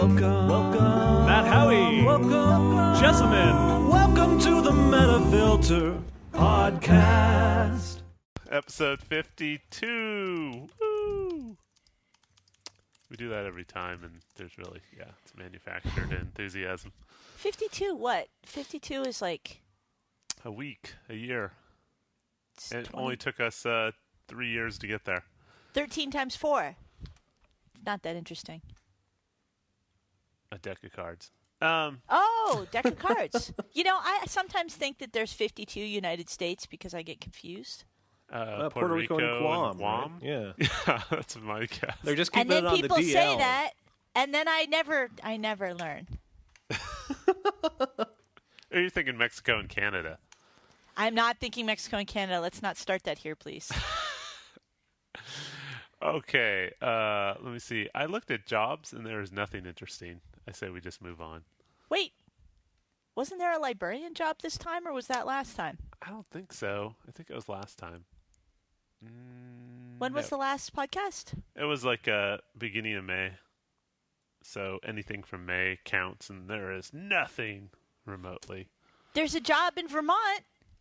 Welcome. Matt Howie. Welcome. Jessamine. Welcome to the Metafilter Podcast. Episode 52. Woo! We do that every time, and there's really, it's manufactured enthusiasm. 52 what? 52 is like... A week, a year. And it 20. only took us 3 years to get there. 13 times 4. Not that interesting. A deck of cards. Oh, deck of cards. You know, I sometimes think that there's 52 United States because I get confused. Puerto Rico and Guam. Right? Yeah. Yeah, that's my guess. They're just And keeping then it on the DL. people say that, and then I never learn. Are you thinking Mexico and Canada? I'm not thinking Mexico and Canada. Let's not start that here, please. Okay, let me see. I looked at jobs, and there is nothing interesting. I say we just move on. Wait. Wasn't there a librarian job this time, or was that last time? I don't think so. I think it was last time. When was the last podcast? It was like beginning of May. So anything from May counts, and there is nothing remotely. There's a job in Vermont.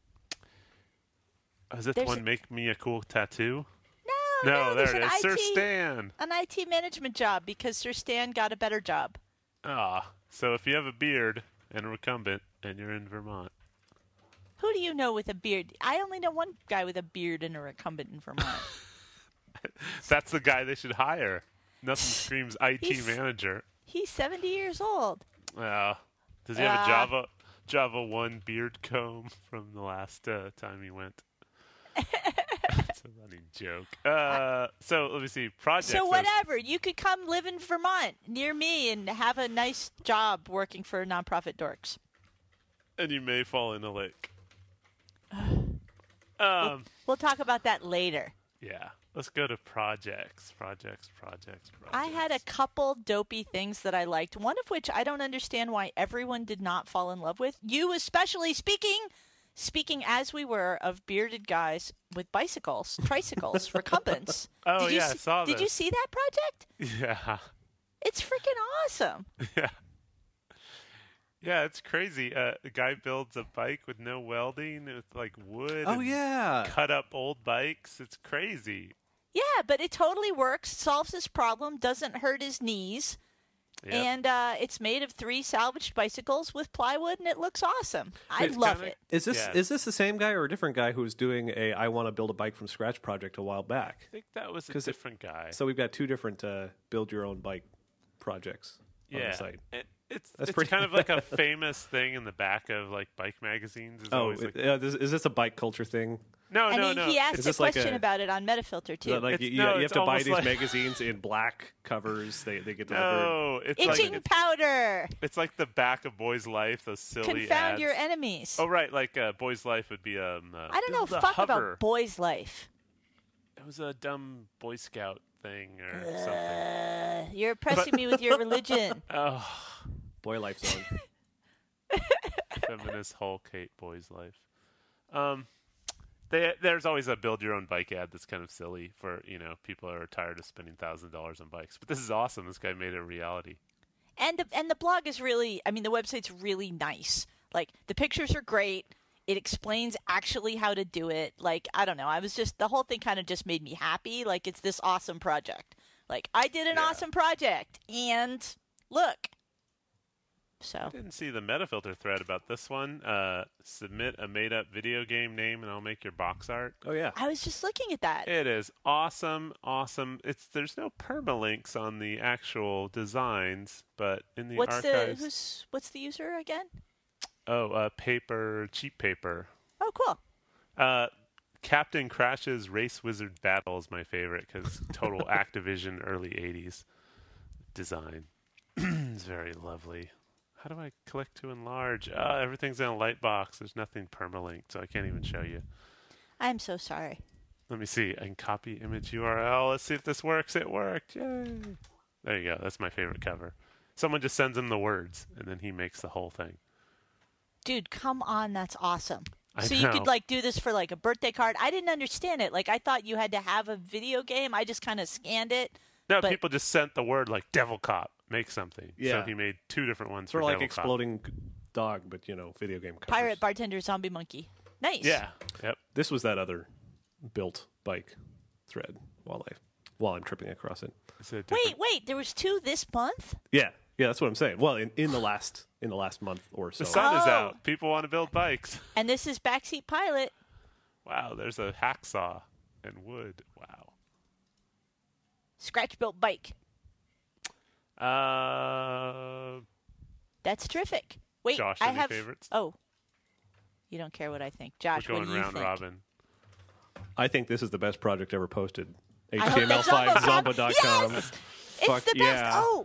Is it the one make me a cool tattoo? No, there there's it is. an Sir IT Stan. An IT management job because Sir Stan got a better job. So if you have a beard and a recumbent and you're in Vermont. Who do you know with a beard? I only know one guy with a beard and a recumbent in Vermont. That's the guy they should hire. Nothing screams IT manager. He's 70 years old. Does he have a Java 1 beard comb from the last time he went? It's a running joke. So let me see. Projects. So whatever. You could come live in Vermont near me and have a nice job working for Nonprofit Dorks. And you may fall in a lake. We'll talk about that later. Yeah. Let's go to projects. Projects. I had a couple dopey things that I liked, one of which I don't understand why everyone did not fall in love with. You especially, speaking as we were of bearded guys with bicycles, tricycles, recumbents. Oh, I saw that. Did you see that project? Yeah. It's freaking awesome. Yeah. Yeah, it's crazy. A guy builds a bike with no welding, with like wood. Oh, yeah. Cut up old bikes. It's crazy. Yeah, but it totally works, solves his problem, doesn't hurt his knees. Yep. And it's made of 3 salvaged bicycles with plywood, and it looks awesome. I love it. Is this the same guy or a different guy who was doing a I want to build a bike from scratch project a while back? I think that was a different guy. So we've got 2 different build your own bike projects on the site. It's kind of like a famous thing in the back of like bike magazines. Is this a bike culture thing? No. He asked a question about it on Metafilter too. You have to buy these magazines in black covers. They get delivered. No, it's itching powder. It's like the back of Boy's Life. Those silly Confound ads. your enemies. Oh right, like Boy's Life would be I don't know. Fuck about Boy's Life. It was a dumb Boy Scout thing or something. You're oppressing me with your religion. Oh. Boy Life Zone. Feminist Hulk hate Boy's Life. There's always a build your own bike ad that's kind of silly for people who are tired of spending $1,000 on bikes. But this is awesome. This guy made it a reality. And the blog is really, the website's really nice. Like the pictures are great. It explains actually how to do it. Like I don't know. The whole thing kind of just made me happy. Like it's this awesome project. Like I did an awesome project, and look. So I didn't see the Metafilter thread about this one. Submit a made-up video game name, and I'll make your box art. Oh yeah, I was just looking at that. It is awesome. There's no permalinks on the actual designs, but in the archives. What's the user again? Oh, cheap paper. Oh, cool. Captain Crash's Race Wizard Battle is my favorite because total Activision early '80s design. It's very lovely. How do I click to enlarge? Everything's in a light box. There's nothing permalinked, so I can't even show you. I'm so sorry. Let me see. I can copy image URL. Let's see if this works. It worked. Yay. There you go. That's my favorite cover. Someone just sends him the words, and then he makes the whole thing. Dude, come on. That's awesome. So know. You could do this for a birthday card. I didn't understand it. I thought you had to have a video game. I just kind of scanned it. No, people just sent the word Devil Cop. make something. Yeah. So he made 2 different ones Sort for of like Devil Cop. Exploding Dog, but, video game covers. Pirate, bartender, zombie monkey. Nice. Yeah. Yep. This was that other built bike thread while I'm tripping across it. Is it a different- Wait. There was 2 this month? Yeah, that's what I'm saying. Well, in the last month or so. The sun is Oh. out. People want to build bikes. And this is Backseat Pilot. Wow, there's a hacksaw and wood. Wow. Scratch-built bike. That's terrific. Wait, Josh, I any have... favorites? Oh. You don't care what I think. Josh, We're what going do you round think? robin. I think this is the best project ever posted. I hope that's HTML5zombo.com. Yes! Fuck It's the best. yeah. Oh,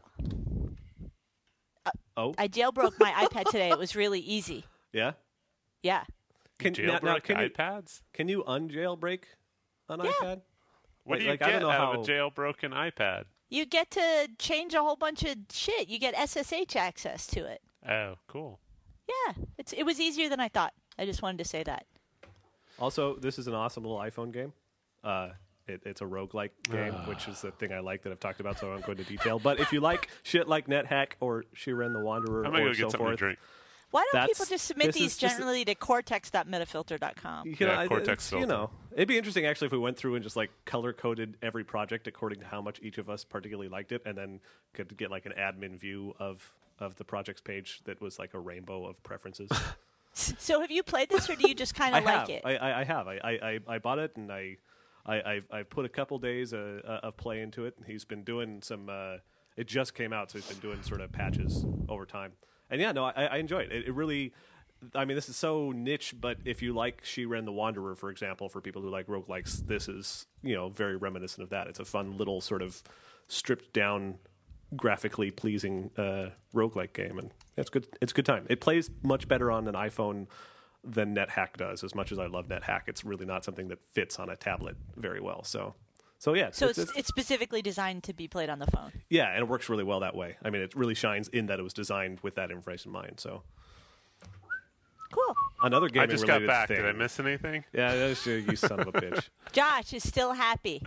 Oh, I jailbroke my iPad today. It was really easy. yeah. Yeah. Jailbreak can you iPads? can you unjailbroke an Yeah. iPad? What Wait, do you like, I get don't know out how- of a jailbroken iPad? You get to change a whole bunch of shit. You get SSH access to it. Oh, cool. Yeah. It was easier than I thought. I just wanted to say that. Also, this is an awesome little iPhone game. It's a roguelike game, which is the thing I like that I've talked about, so I won't go into detail. But if you like shit like NetHack or Shiren the Wanderer I'm going to or go so get something forth, to drink. Why don't That's- people just submit this these is just- generally to cortex.metafilter.com? Yeah, Cortex it's, filter. it'd be interesting actually if we went through and just like color coded every project according to how much each of us particularly liked it, and then could get like an admin view of the project's page that was like a rainbow of preferences. So have you played this, or do you just kind of like it? I have. I bought it and I put a couple days of play into it. He's been doing some. It just came out, so he's been doing sort of patches over time. And yeah, no, I enjoy it. It really. I mean, this is so niche, but if you like Shiren the Wanderer, for example, for people who like roguelikes, this is very reminiscent of that. It's a fun little sort of stripped down, graphically pleasing roguelike game, and it's good. It's a good time. It plays much better on an iPhone than NetHack does. As much as I love NetHack, it's really not something that fits on a tablet very well. So yeah. So it's specifically designed to be played on the phone. Yeah, and it works really well that way. I mean, it really shines in that it was designed with that information in mind. So Cool. another I gaming just got related back. thing. Did I miss anything? Yeah, that's you son of a bitch. Josh is still happy.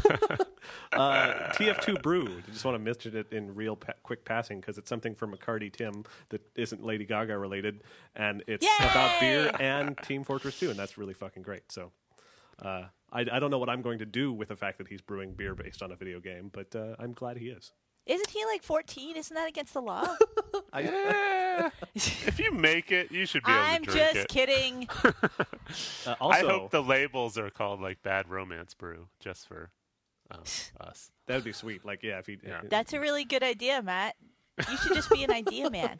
TF2 Brew. I just want to mention it in real quick passing because it's something from McCarty Tim that isn't Lady Gaga related, and it's about beer and Team Fortress 2, and that's really fucking great. So I don't know what I'm going to do with the fact that he's brewing beer based on a video game, but I'm glad he is. Isn't he like 14? Isn't that against the law? If you make it, you should be able I'm to drink just it. kidding. Also, I hope the labels are called like Bad Romance Brew, just for us. that would be sweet. Like, yeah, if he. Yeah. That's a really good idea, Matt. You should just be an idea man.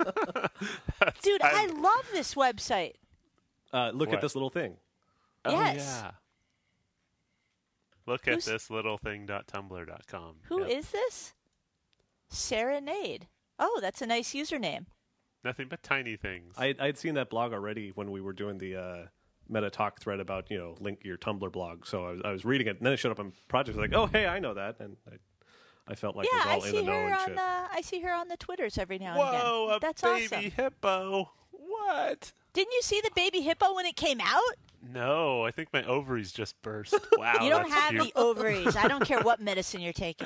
Dude, I love this website. Look What? at this little thing. Yes. Oh, yeah. Look at Who's- this little thing.tumblr.com. Who is this? Serenade. Oh, that's a nice username. Nothing but tiny things. I'd seen that blog already when we were doing the Meta Talk thread about link your Tumblr blog. So I was reading it, and then it showed up on projects like, oh hey, I know that, and I felt like Yeah, it I was all in the see know her and on shit. I see her on the Twitters every now and Whoa, again. a That's baby awesome. hippo. What? Didn't you see the baby hippo when it came out? No, I think my ovaries just burst. Wow, You don't that's have cute. the ovaries. I don't care what medicine you're taking.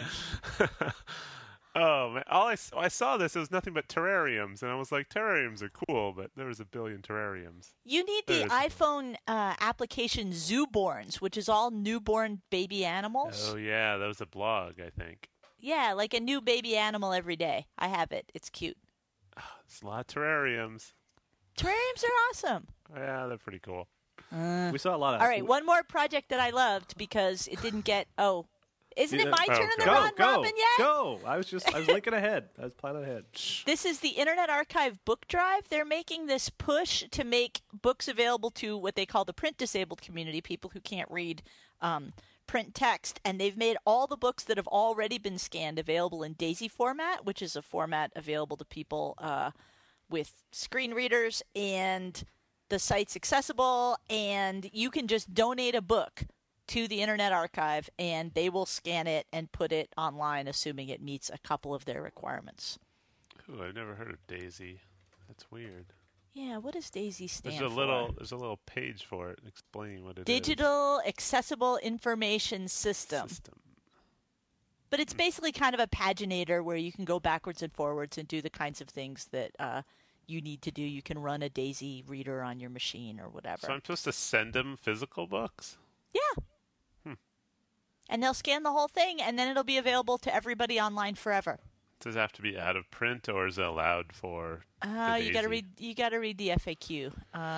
Oh man, I saw this. It was nothing but terrariums, and I was like, terrariums are cool, but there was a billion terrariums. You need the There's- iPhone application Zooborns, which is all newborn baby animals. Oh yeah, that was a blog, I think. Yeah, like a new baby animal every day. I have it. It's cute. It's a lot of terrariums. Terrariums are awesome. Yeah, they're pretty cool. We saw a lot of. All right, one more project that I loved because it didn't get. Oh, isn't it my turn in the go, round robin yet? Go! I was linking ahead. I was planning ahead. This is the Internet Archive Book Drive. They're making this push to make books available to what they call the print disabled community, people who can't read print text. And they've made all the books that have already been scanned available in DAISY format, which is a format available to people with screen readers. And the site's accessible, and you can just donate a book to the Internet Archive, and they will scan it and put it online, assuming it meets a couple of their requirements. Ooh, I've never heard of Daisy. That's weird. Yeah, what does DAISY stand There's for? a little page for it explaining what it is. Digital Accessible Information System. But but it's basically kind of a paginator where you can go backwards and forwards and do the kinds of things that you need to do. You can run a Daisy reader on your machine or whatever. So I'm supposed to send them physical books? Yeah. And they'll scan the whole thing, and then it'll be available to everybody online forever. Does it have to be out of print, or is it allowed for the Daisy? You gotta read the FAQ.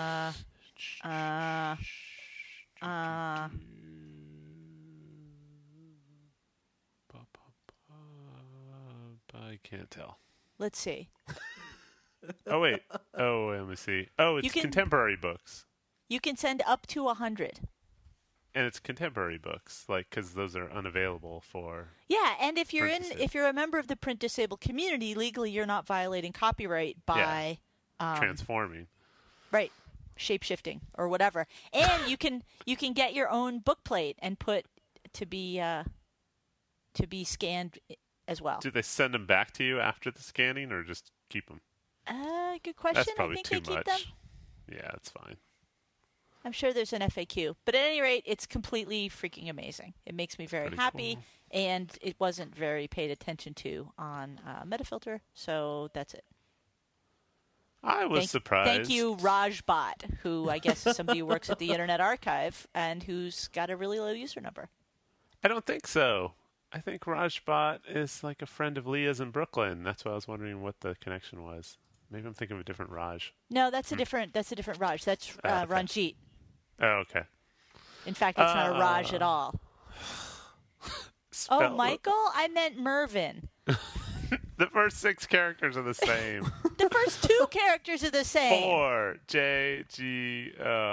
I can't tell. Let's see. Oh, wait. Oh, let me see. Oh, it's contemporary books. You can send up to 100. And it's contemporary books, because those are unavailable for. Yeah, and if you're print a member of the print disabled community, legally you're not violating copyright by transforming. Right, shape-shifting or whatever. And you can get your own book plate and put to be scanned as well. Do they send them back to you after the scanning, or just keep them? Good question. That's probably I think too they much. keep them. Yeah, that's fine. I'm sure there's an FAQ. But at any rate, it's completely freaking amazing. It makes me very happy, cool. and it wasn't very paid attention to on Metafilter, so that's it. I was surprised. Thank you, Rajbot, who I guess is somebody who works at the Internet Archive and who's got a really low user number. I don't think so. I think Rajbot is like a friend of Leah's in Brooklyn. That's why I was wondering what the connection was. Maybe I'm thinking of a different Raj. No, that's a different Raj. That's okay. Ranjit. Oh, okay. In fact, it's not a Raj at all. Oh, Michael? I meant Mervyn. The first 6 characters are the same. The first 2 characters are the same. 4. J, G,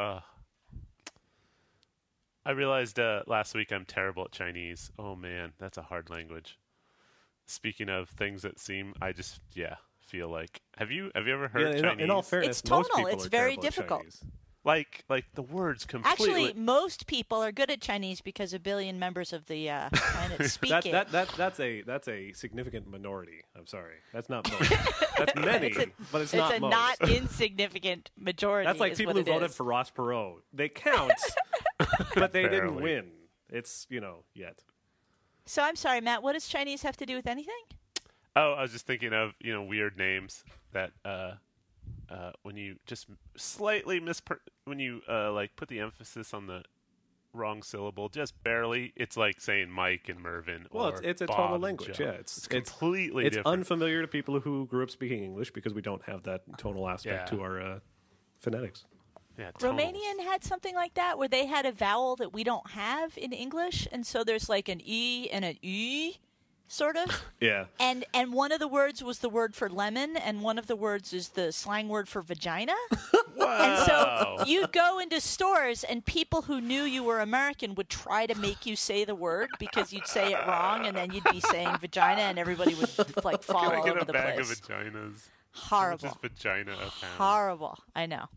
I realized last week I'm terrible at Chinese. Oh, man, that's a hard language. Speaking of things that seem, I just, feel like. Have you ever heard Chinese? In all fairness, it's most tonal. people It's are very terrible at difficult. Chinese. Like the words completely. Actually, most people are good at Chinese because a billion members of the planet speak it. That's a significant minority. I'm sorry, that's not most. That's many, but it's not It's a most. not insignificant majority. That's like is people what who it voted is. for Ross Perot. They count, but they didn't Barely. win. It's yet. So I'm sorry, Matt. What does Chinese have to do with anything? Oh, I was just thinking of weird names that when you just slightly when you put the emphasis on the wrong syllable, just barely, it's like saying Mike and Mervyn. Well, or it's a Bob tonal and language. Joe. Yeah, it's completely It's different. unfamiliar to people who grew up speaking English because we don't have that tonal aspect Yeah. to our phonetics. Yeah, tonals. Romanian had something like that where they had a vowel that we don't have in English, and so there's like an E and an E, sort of. Yeah. And one of the words was the word for lemon, and one of the words is the slang word for vagina. And so you'd go into stores, and people who knew you were American would try to make you say the word because you'd say it wrong, and then you'd be saying vagina, and everybody would fall Can I all get over a the bag place. of vaginas? Horrible. Just vagina a pound. Horrible. I know.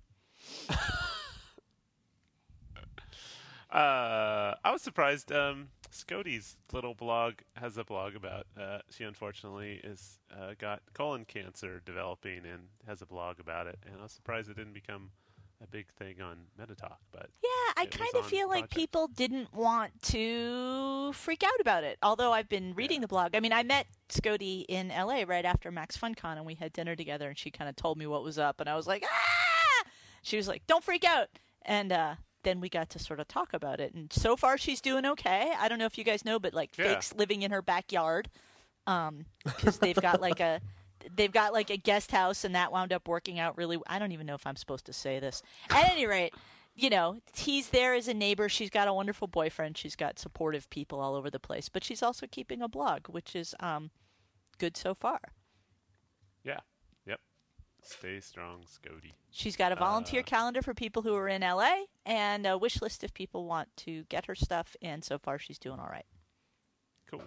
I was surprised. Scoty's little blog has a blog about. She unfortunately is got colon cancer developing and has a blog about it. And I was surprised it didn't become a big thing on Metatalk. But Yeah, I it was kind of on feel like Project. people didn't want to freak out about it. Although I've been reading the blog. I mean, I met Scody in LA right after Max FunCon, and we had dinner together, and she kind of told me what was up, and I was like, ah! She was like, don't freak out. And then we got to sort of talk about it. And so far, she's doing okay. I don't know if you guys know, but like Fake's living in her backyard because they've got like a guest house, and that wound up working out really. I don't even know if I'm supposed to say this. At any rate, he's there as a neighbor. She's got a wonderful boyfriend. She's got supportive people all over the place. But she's also keeping a blog, which is good so far. Yeah. Yep. Stay strong, Scody. She's got a volunteer calendar for people who are in LA and a wish list if people want to get her stuff. And so far, she's doing all right. Cool.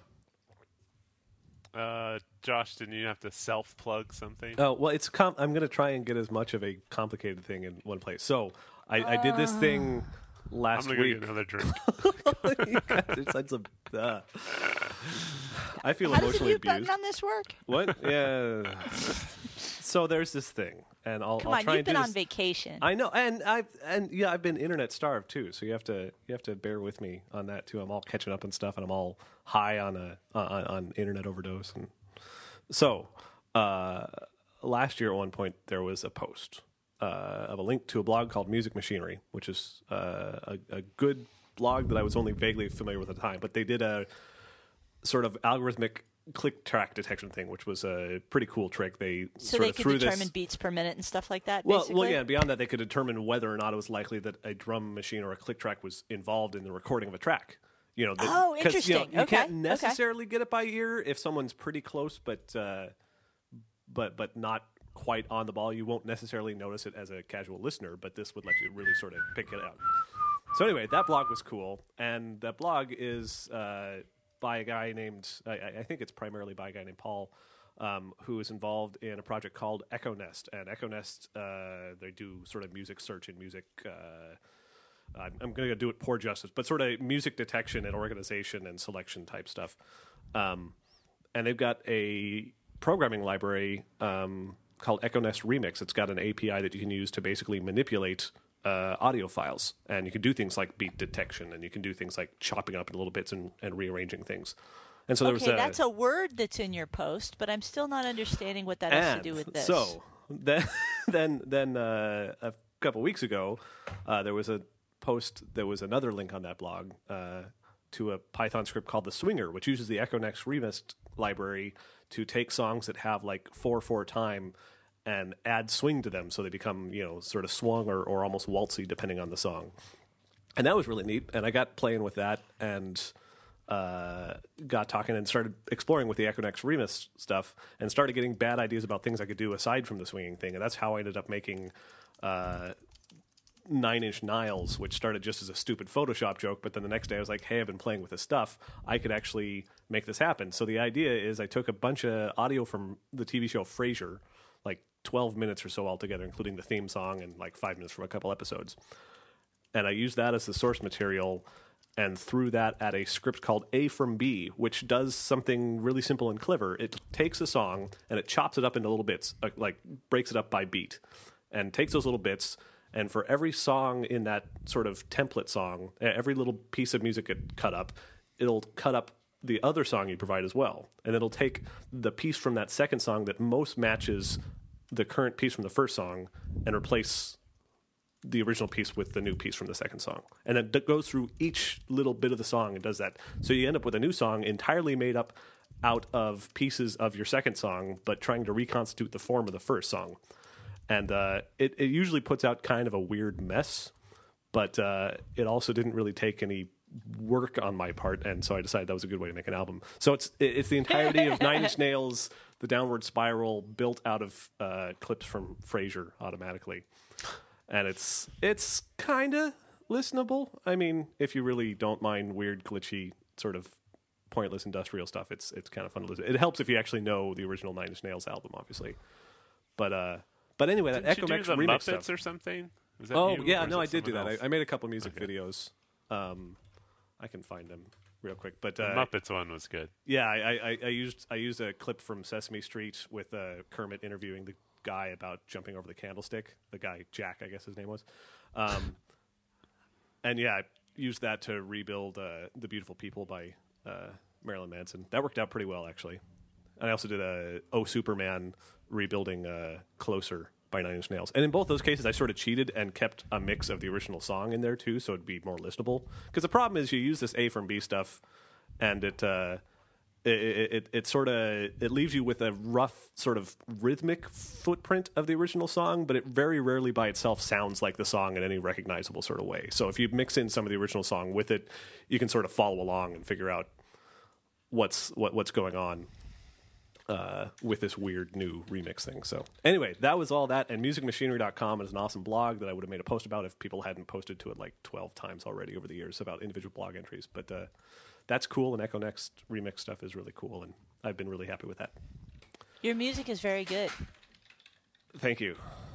Josh, didn't you have to self-plug something? Oh, well, I'm going to try and get as much of a complicated thing in one place. So I did this thing last I'm gonna week. go get another drink. You guys are such a- I feel How does the emotionally mute button abused. on this work? What? Yeah. So there's this thing, and I'll Come on, try you've and do been this. on vacation. I know, and I've been internet starved too. So you have to bear with me on that too. I'm all catching up and stuff, and I'm all high on internet overdose. And so last year at one point there was a post of a link to a blog called Music Machinery, which is a good blog that I was only vaguely familiar with at the time. But they did a sort of algorithmic click track detection thing, which was a pretty cool trick. They so sort they of could threw determine this. beats per minute and stuff like that, Well, basically? yeah, and beyond that, they could determine whether or not it was likely that a drum machine or a click track was involved in the recording of a track. You know, Oh, 'cause, interesting. you Okay, can't okay. necessarily get it by ear if someone's pretty close, but not quite on the ball. You won't necessarily notice it as a casual listener, but this would let you really sort of pick it out. So anyway, that blog was cool, and that blog is by a guy named, I think it's primarily by a guy named Paul, who is involved in a project called Echo Nest. And Echo Nest, they do sort of music search and music, I'm going to do it poor justice, but sort of music detection and organization and selection type stuff. And they've got a programming library called Echo Nest Remix. It's got an API that you can use to basically manipulate audio files, and you can do things like beat detection, and you can do things like chopping up into little bits and rearranging things. And so there was that's a word that's in your post, but I'm still not understanding what that has to do with this. So then a couple weeks ago, there was a post. There was another link on that blog to a Python script called the Swinger, which uses the Echo Nest Remix library to take songs that have like 4/4 time and add swing to them, so they become, you know, sort of swung or almost waltzy depending on the song. And that was really neat. And I got playing with that and got talking and started exploring with the Echo Nest Remix stuff and started getting bad ideas about things I could do aside from the swinging thing. And that's how I ended up making 9-inch Niles, which started just as a stupid Photoshop joke. But then the next day I was like, hey, I've been playing with this stuff. I could actually make this happen. So the idea is I took a bunch of audio from the TV show Frasier, like 12 minutes or so altogether, including the theme song and like 5 minutes from a couple episodes. And I used that as the source material and threw that at a script called A from B, which does something really simple and clever. It takes a song and it chops it up into little bits, like breaks it up by beat, and takes those little bits. And for every song in that sort of template song, every little piece of music it cut up, it'll cut up the other song you provide as well. And it'll take the piece from that second song that most matches the current piece from the first song and replace the original piece with the new piece from the second song. And then it goes through each little bit of the song and does that. So you end up with a new song entirely made up out of pieces of your second song, but trying to reconstitute the form of the first song. And it usually puts out kind of a weird mess, but it also didn't really take any work on my part, and so I decided that was a good way to make an album. So it's the entirety of Nine Inch Nails, The Downward Spiral, built out of clips from Frasier automatically. And it's kind of listenable. I mean, if you really don't mind weird, glitchy, sort of pointless industrial stuff, it's kind of fun to listen. It helps if you actually know the original Nine Inch Nails album, obviously. But anyway, that Didn't Echo you Nest do the remix Muppets stuff. or something? Was that Oh you, yeah, or no, is I it did do someone that. else? I made a couple music Okay. videos. I can find them real quick. But The Muppets one was good. yeah, I used a clip from Sesame Street with Kermit interviewing the guy about jumping over the candlestick. The guy Jack, I guess his name was. And yeah, I used that to rebuild "The Beautiful People" by Marilyn Manson. That worked out pretty well, actually. And I also did a "Oh Superman" rebuilding "Closer" by Nine Inch Nails. And in both those cases, I sort of cheated and kept a mix of the original song in there too, so it'd be more listenable. Because the problem is you use this A from B stuff, and it sort of it leaves you with a rough sort of rhythmic footprint of the original song, but it very rarely by itself sounds like the song in any recognizable sort of way. So if you mix in some of the original song with it, you can sort of follow along and figure out what's going on with this weird new remix thing. So anyway, that was all that. And musicmachinery.com is an awesome blog that I would have made a post about if people hadn't posted to it like 12 times already over the years about individual blog entries. But that's cool, and Echo Nest remix stuff is really cool, and I've been really happy with that. Your music is very good. Thank you.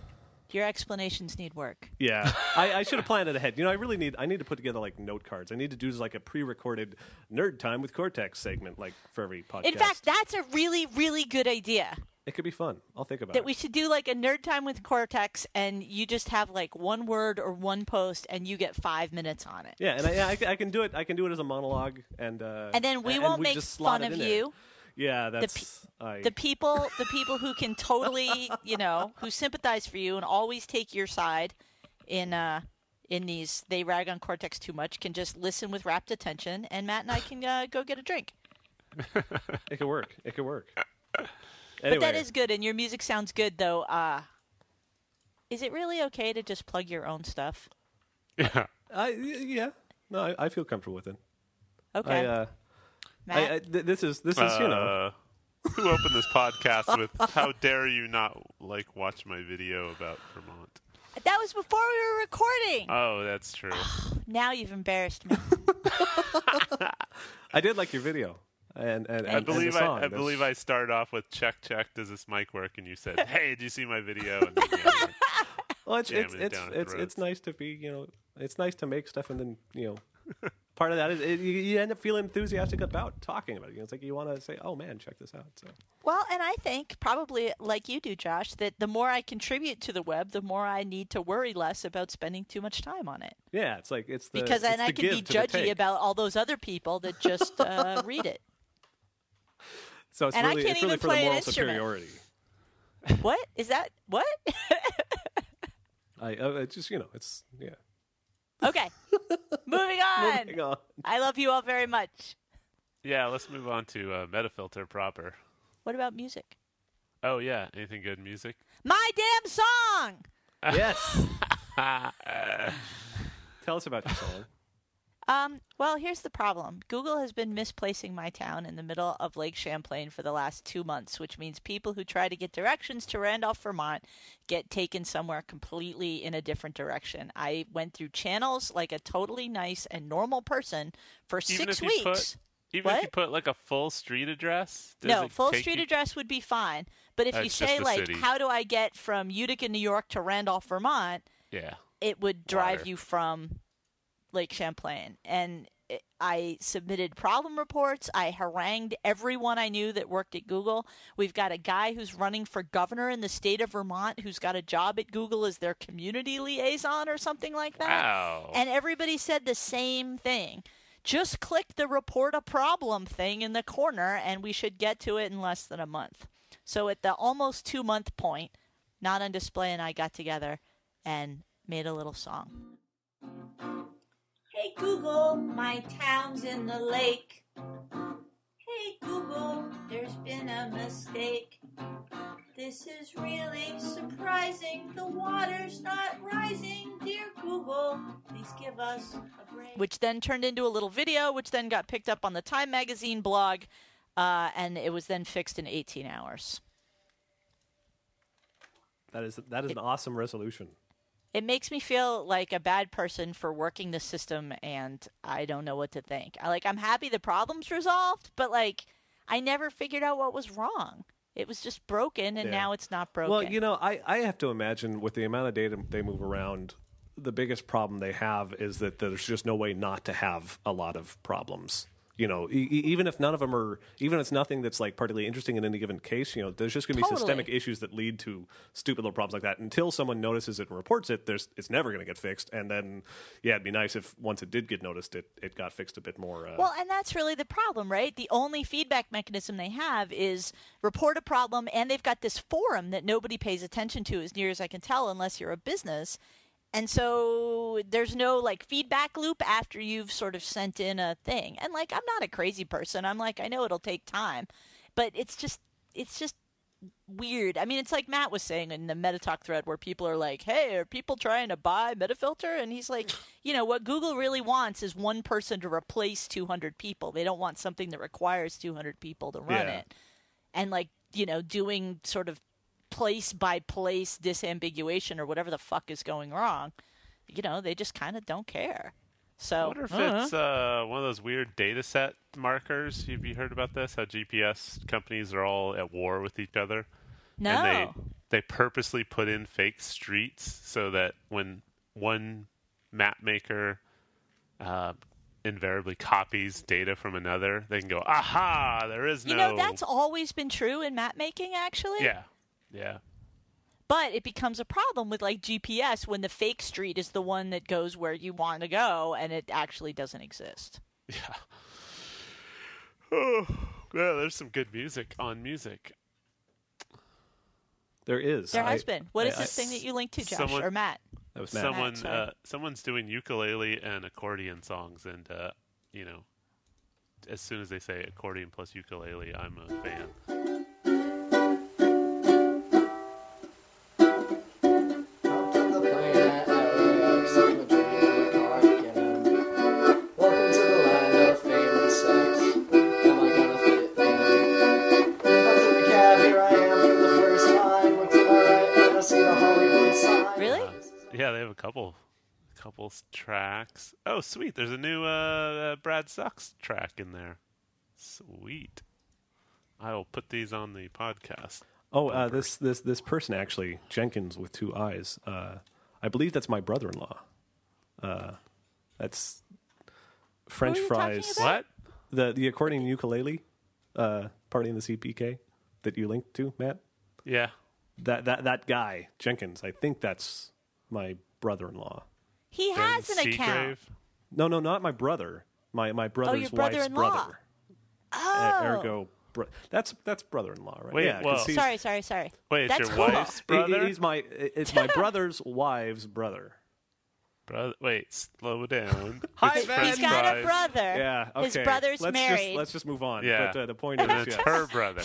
Your explanations need work. Yeah, I should have planned it ahead. I need to put together like note cards. I need to do like a pre-recorded Nerd Time with Cortex segment, like for every podcast. In fact, that's a really, really good idea. It could be fun. I'll think about That it. we should do like a Nerd Time with Cortex, and you just have like one word or one post, and you get 5 minutes on it. Yeah, and I can do it. I can do it as a monologue, and then we won't make just slot fun it of in there. you. Yeah, that's The people who can totally, who sympathize for you and always take your side in these, they rag on Cortex too much, can just listen with rapt attention, and Matt and I can go get a drink. It could work. It could work. But Anyway, that is good, and your music sounds good, though. Is it really okay to just plug your own stuff? Yeah. yeah. No, I feel comfortable with it. Okay. Matt? This is Who opened this podcast with "How dare you not watch my video about Vermont"? That was before we were recording. Oh, that's true. Now you've embarrassed me. I did like your video, and I believe the song. I believe I started off with check. Does this mic work? And you said, "Hey, did you see my video?" And then, Well, jamming it down at the it's nice to be it's nice to make stuff, and then part of that is you end up feeling enthusiastic about talking about it. It's like you want to say, "Oh man, check this out." So. Well, and I think probably like you do, Josh, that the more I contribute to the web, the more I need to worry less about spending too much time on it. Yeah, it's like it's the Because then it's I the can give be to the judgy take. about all those other people that just read it. So it's and I really can't it's really even for the play an moral instrument. superiority. What is that? What? It's just it's yeah. Okay, moving on. Moving on. I love you all very much. yeah, let's move on to Metafilter proper. What about music? Oh yeah, anything good music? My damn song. Yes. Tell us about your song. Well, here's the problem. Google has been misplacing my town in the middle of Lake Champlain for the last 2 months, which means people who try to get directions to Randolph, Vermont get taken somewhere completely in a different direction. I went through channels like a totally nice and normal person for 6 weeks. Even if you put like a full street address? No, full street address would be fine. But if you It's say, just the like, city. how do I get from Utica, New York to Randolph, Vermont, Yeah. it would drive Water. you from Lake Champlain. And I submitted problem reports. I harangued everyone I knew that worked at Google. We've got a guy who's running for governor in the state of Vermont who's got a job at Google as their community liaison or something like that. Wow. And everybody said the same thing. Just click the report a problem thing in the corner and we should get to it in less than a month. So at the almost 2 month point, Not on Display and I got together and made a little song. Hey Google, my town's in the lake. Hey Google, there's been a mistake. This is really surprising. The water's not rising. Dear Google, please give us a break. Which then turned into a little video, which then got picked up on the Time Magazine blog, and it was then fixed in 18 hours. That is an awesome resolution. It makes me feel like a bad person for working the system, and I don't know what to think. I'm happy the problem's resolved, but I never figured out what was wrong. It was just broken, and now it's not broken. Well, I have to imagine with the amount of data they move around, the biggest problem they have is that there's just no way not to have a lot of problems. Even if none of them are, even if it's nothing that's particularly interesting in any given case, there's just going to be systemic issues that lead to stupid little problems like that. Until someone notices it and reports it, it's never going to get fixed. And then, it'd be nice if once it did get noticed, it got fixed a bit more. Well, and that's really the problem, right? The only feedback mechanism they have is report a problem, and they've got this forum that nobody pays attention to, as near as I can tell, unless you're a business. And so there's no feedback loop after you've sort of sent in a thing. And I'm not a crazy person. I'm I know it'll take time, but it's just weird. I mean, it's like Matt was saying in the Metatalk thread where people are like, hey, are people trying to buy Metafilter? And he's like, what Google really wants is one person to replace 200 people. They don't want something that requires 200 people to run it. And doing sort of place by place disambiguation or whatever the fuck is going wrong, they just kind of don't care. So I wonder if it's one of those weird data set markers. Have you heard about this? How GPS companies are all at war with each other? No. And they purposely put in fake streets so that when one map maker invariably copies data from another, they can go, aha, there is no... You know, that's always been true in map making, actually. Yeah. But it becomes a problem with, like, GPS when the fake street is the one that goes where you want to go, and it actually doesn't exist. Yeah. Oh, well, there's some good music on music. There is. There has been. What is this thing that you linked to, Josh? Or Matt? That was Matt. Someone's doing ukulele and accordion songs, and you know, as soon as they say accordion plus ukulele, I'm a fan. Yeah, they have a couple tracks. Oh, sweet! There's a new Brad Sucks track in there. Sweet. I will put these on the podcast. Oh, this person actually, Jenkins with 2 eyes. I believe that's my brother-in-law. That's French fries. What? The accordion ukulele party in the CPK that you linked to, Matt. Yeah. That guy Jenkins. I think that's my brother-in-law. He has an account. No, not my brother. My brother's your wife's brother-in-law. brother. Oh. Ergo, that's brother-in-law, right? Wait, yeah, well, sorry. Wait, it's That's your cool. wife's brother? It's my brother's wife's brother. Wait, slow down. Hi, It's man. He's French got fries. a brother. Yeah, okay. His brother's married. Let's just move on. Yeah. But the point And is, it's yes. her brother.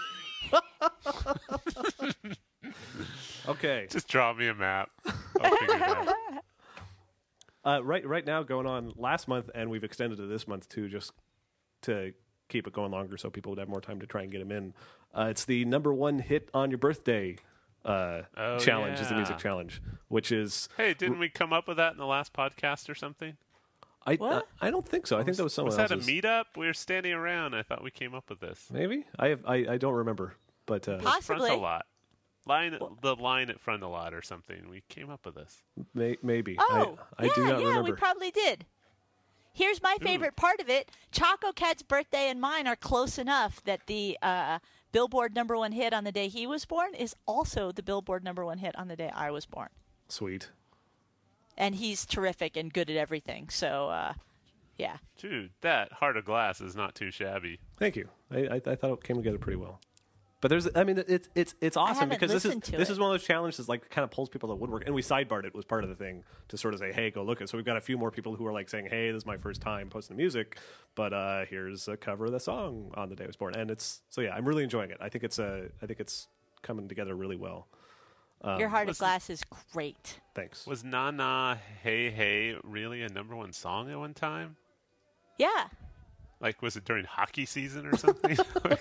Okay. Just draw me a map. I'll figure it out. Right now, going on last month, and we've extended to this month too, just to keep it going longer, so people would have more time to try and get them in. It's the number 1 hit on your birthday challenge. Is the music challenge, which is Hey, didn't we come up with that in the last podcast or something? I don't think so. I think that was someone Was that else's. a meetup? We were standing around. I thought we came up with this. Maybe I don't remember, but Possibly. Front-a-lot. The line at Front-a-lot or something. We came up with this. maybe. Oh, I do not remember. we probably did. Here's my favorite part of it. Choco Cat's birthday and mine are close enough that the Billboard number 1 hit on the day he was born is also the Billboard number 1 hit on the day I was born. Sweet. And he's terrific and good at everything. So, yeah. Dude, that Heart of Glass is not too shabby. Thank you. I thought it came together pretty well. But it's awesome haven't because this listened to is it. one of those challenges like kind of pulls people to the woodwork, and we sidebarred it was part of the thing to sort of say, hey, go look at it. So we've got a few more people who are like saying, hey, this is my first time posting the music, but here's a cover of the song on the day I was born, and I'm really enjoying it. I think it's coming together really well. Your Heart of Glass is great. Thanks. Was Na Na Hey Hey really a number 1 song at one time? Yeah. Like, was it during hockey season or something?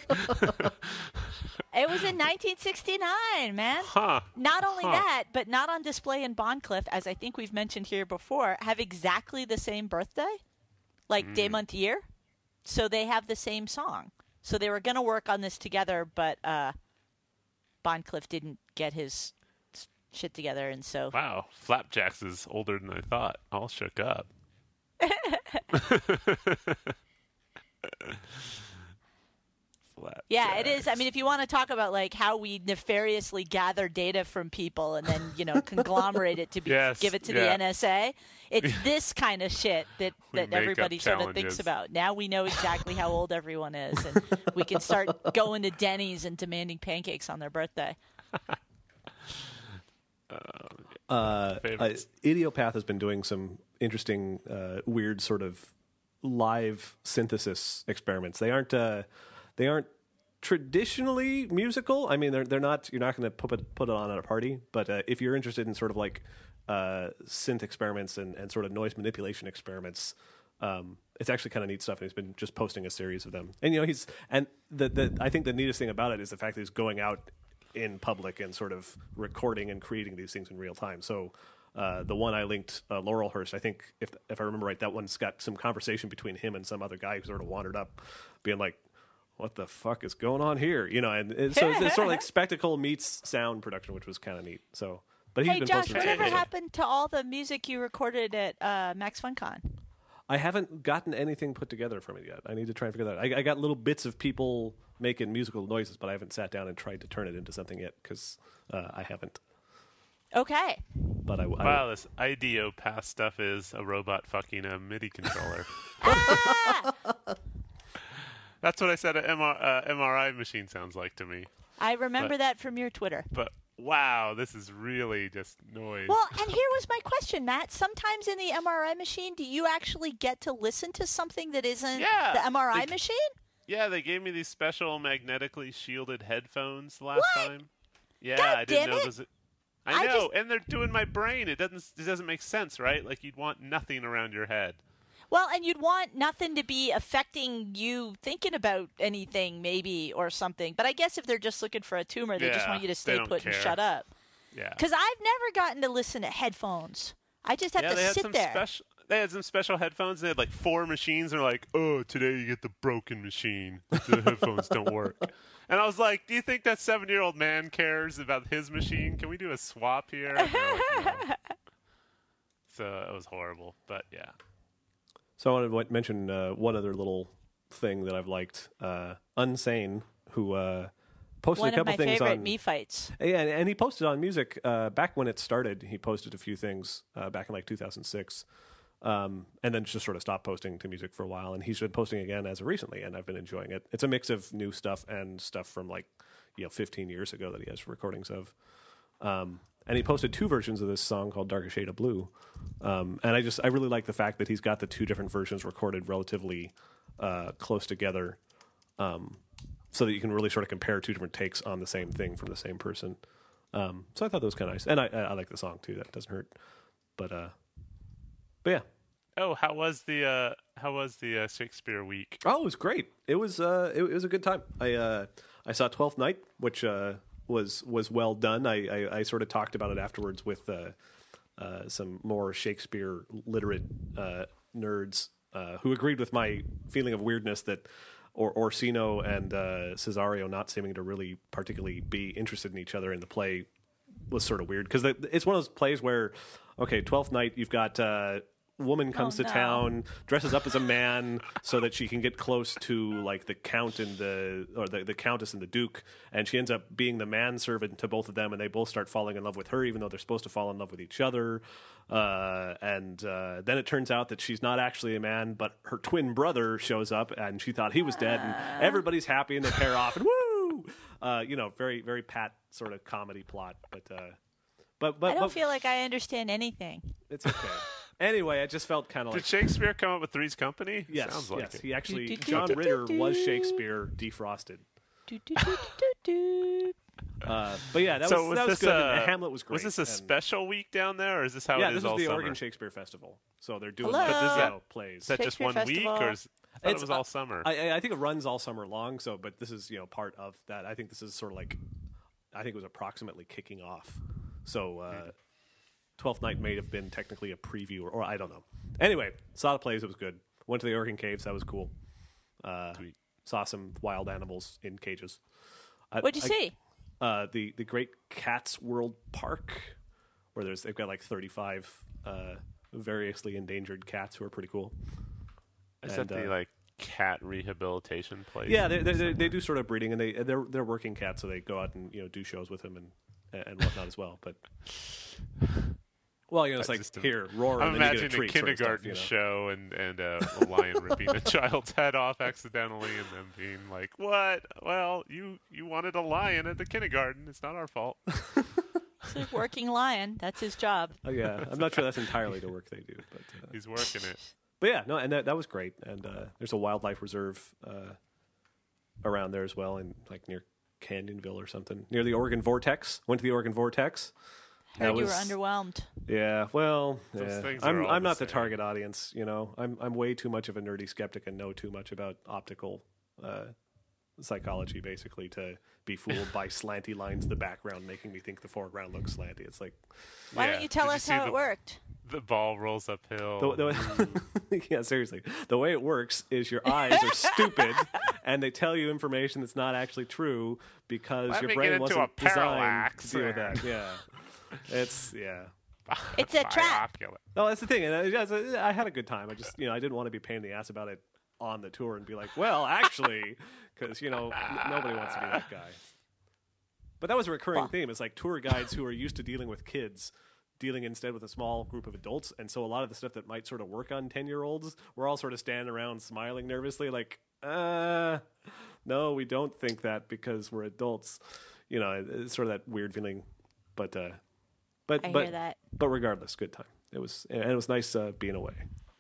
It was in 1969, man. Huh. Not only that, but Not on Display and Bondcliff, as I think we've mentioned here before, have exactly the same birthday, like day, month, year. So they have the same song. So they were going to work on this together, but Bondcliff didn't get his shit together, and so... Wow, Flapjacks is older than I thought. All shook up. Yeah, it is. I mean, if you want to talk about like how we nefariously gather data from people and then conglomerate it to give it to the NSA, it's this kind of shit that everybody sort of thinks about. Now we know exactly how old everyone is, and we can start going to Denny's and demanding pancakes on their birthday. Idiopath has been doing some interesting, weird sort of live synthesis experiments. They aren't traditionally musical. I mean, they're not. You're not going to put it on at a party. But if you're interested in sort of like synth experiments and sort of noise manipulation experiments, it's actually kind of neat stuff. And he's been just posting a series of them. And I think the neatest thing about it is the fact that he's going out in public and sort of recording and creating these things in real time. So the one I linked, Laurelhurst, I think if I remember right, that one's got some conversation between him and some other guy who sort of wandered up being like, what the fuck is going on here? And so it's sort of like spectacle meets sound production, which was kind of neat. So, but he's Hey, been Josh, posting whatever stuff. happened to all the music you recorded at Max FunCon? I haven't gotten anything put together from it yet. I need to try and figure that out. I got little bits of people making musical noises, but I haven't sat down and tried to turn it into something yet because I haven't. Okay. But I Wow, this IDEO Pass stuff is a robot fucking a MIDI controller. That's what I said an MRI machine sounds like to me. I remember that from your Twitter. But wow, this is really just noise. Well, and here was my question, Matt. Sometimes in the MRI machine, do you actually get to listen to something that isn't Yeah, the MRI machine? Yeah, they gave me these special magnetically shielded headphones last What? time. Yeah, God I didn't damn know it. those. I know, and they're doing my brain. It doesn't make sense, right? Like you'd want nothing around your head. Well, and you'd want nothing to be affecting you thinking about anything, maybe, or something. But I guess if they're just looking for a tumor, they just Yeah, want you to they stay don't put and care. shut up. Yeah. Because I've never gotten to listen to headphones. I just have Yeah, to they had sit some there. They had some special headphones. They had like 4 machines. They're like, oh, today you get the broken machine. The headphones don't work. And I was like, do you think that 7-year-old man cares about his machine? Can we do a swap here? And they're like, no. So it was horrible. But yeah. So I wanted to mention one other little thing that I've liked. Unsane, who posted One a of couple my things favorite on me fights. Yeah, and he posted on music back when it started. He posted a few things back in like 2006, and then just sort of stopped posting to music for a while. And he's been posting again as of recently, and I've been enjoying it. It's a mix of new stuff and stuff from 15 years ago that he has recordings of. And he posted 2 versions of this song called Darker Shade of Blue. And I really like the fact that he's got the 2 different versions recorded relatively close together, so that you can really sort of compare 2 different takes on the same thing from the same person. So I thought that was kind of nice. And I like the song too. That doesn't hurt. But yeah. Oh, how was the Shakespeare week? Oh, it was great. It was a good time. I saw Twelfth Night, which was well done. I sort of talked about it afterwards with some more Shakespeare literate nerds who agreed with my feeling of weirdness that Orsino and Cesario not seeming to really particularly be interested in each other in the play was sort of weird, because it's one of those plays where, okay, Twelfth Night, you've got woman comes to town, dresses up as a man so that she can get close to like the count and the countess and the duke, and she ends up being the manservant to both of them, and they both start falling in love with her even though they're supposed to fall in love with each other. And then it turns out that she's not actually a man, but her twin brother shows up, and she thought he was dead, and everybody's happy, and they pair off, and woo! Very, very pat sort of comedy plot, but I don't feel like I understand anything. it's okay. Anyway, I just felt kind of Did like... Shakespeare come up with Three's Company? Yes, Sounds like yes. it. He actually... Do, do, do, John do, do, Ritter do. was Shakespeare defrosted. Do, do, do, do, do. But yeah, that was this good. And Hamlet was great. Was this a and- special week down there, or is this how Yeah, it this is was all the summer? Oregon Shakespeare Festival. So they're doing Hello. like, But does that- plays. Is that just Shakespeare one week, Festival. or I thought it was all summer? I think it runs all summer long. So, but this is part of that. I think this is sort of like, I think it was approximately kicking off. So, 12th Night may have been technically a preview, or I don't know. Anyway, saw the plays. It was good. Went to the Oregon Caves. That was cool. Sweet. Saw some wild animals in cages. What'd you see? The Great Cats World Park, where they've got like 35 variously endangered cats who are pretty cool. Is that the cat rehabilitation place? Yeah, they do sort of breeding, and they're working cats, so they go out and do shows with them and whatnot as well. But well, it's like here roar. I'm and then you imagining get a treat a kindergarten sort of stuff, show and a lion ripping a child's head off accidentally, and them being like, "What? Well, you wanted a lion at the kindergarten. It's not our fault." It's a working lion. That's his job. Oh, yeah, I'm not sure that's entirely the work they do, but He's working it. But yeah, no, and that was great. And there's a wildlife reserve around there as well, in like near Canyonville or something, near the Oregon Vortex. Went to the Oregon Vortex. Heard you were underwhelmed. Yeah, well, Those things are all I'm the not the same. target audience. I'm way too much of a nerdy skeptic and know too much about optical psychology, basically, to be fooled by slanty lines in the background, making me think the foreground looks slanty. It's like, Why Yeah. don't you tell Did us see how it worked? The ball rolls uphill. Yeah, seriously. The way it works is your eyes are stupid, and they tell you information that's not actually true because Let your me brain get into wasn't a designed parallax to deal with there. that. Yeah, it's It's a trap. Binocular. No, that's the thing. And I had a good time. I just, I didn't want to be a pain in the ass about it on the tour and be like, well, actually, because nobody wants to be that guy. But that was a recurring theme. It's like tour guides who are used to dealing with kids dealing instead with a small group of adults. And so a lot of the stuff that might sort of work on 10-year-olds, we're all sort of standing around smiling nervously like, no, we don't think that because we're adults. It's sort of that weird feeling. But I but hear that. But regardless, good time. It was nice being away.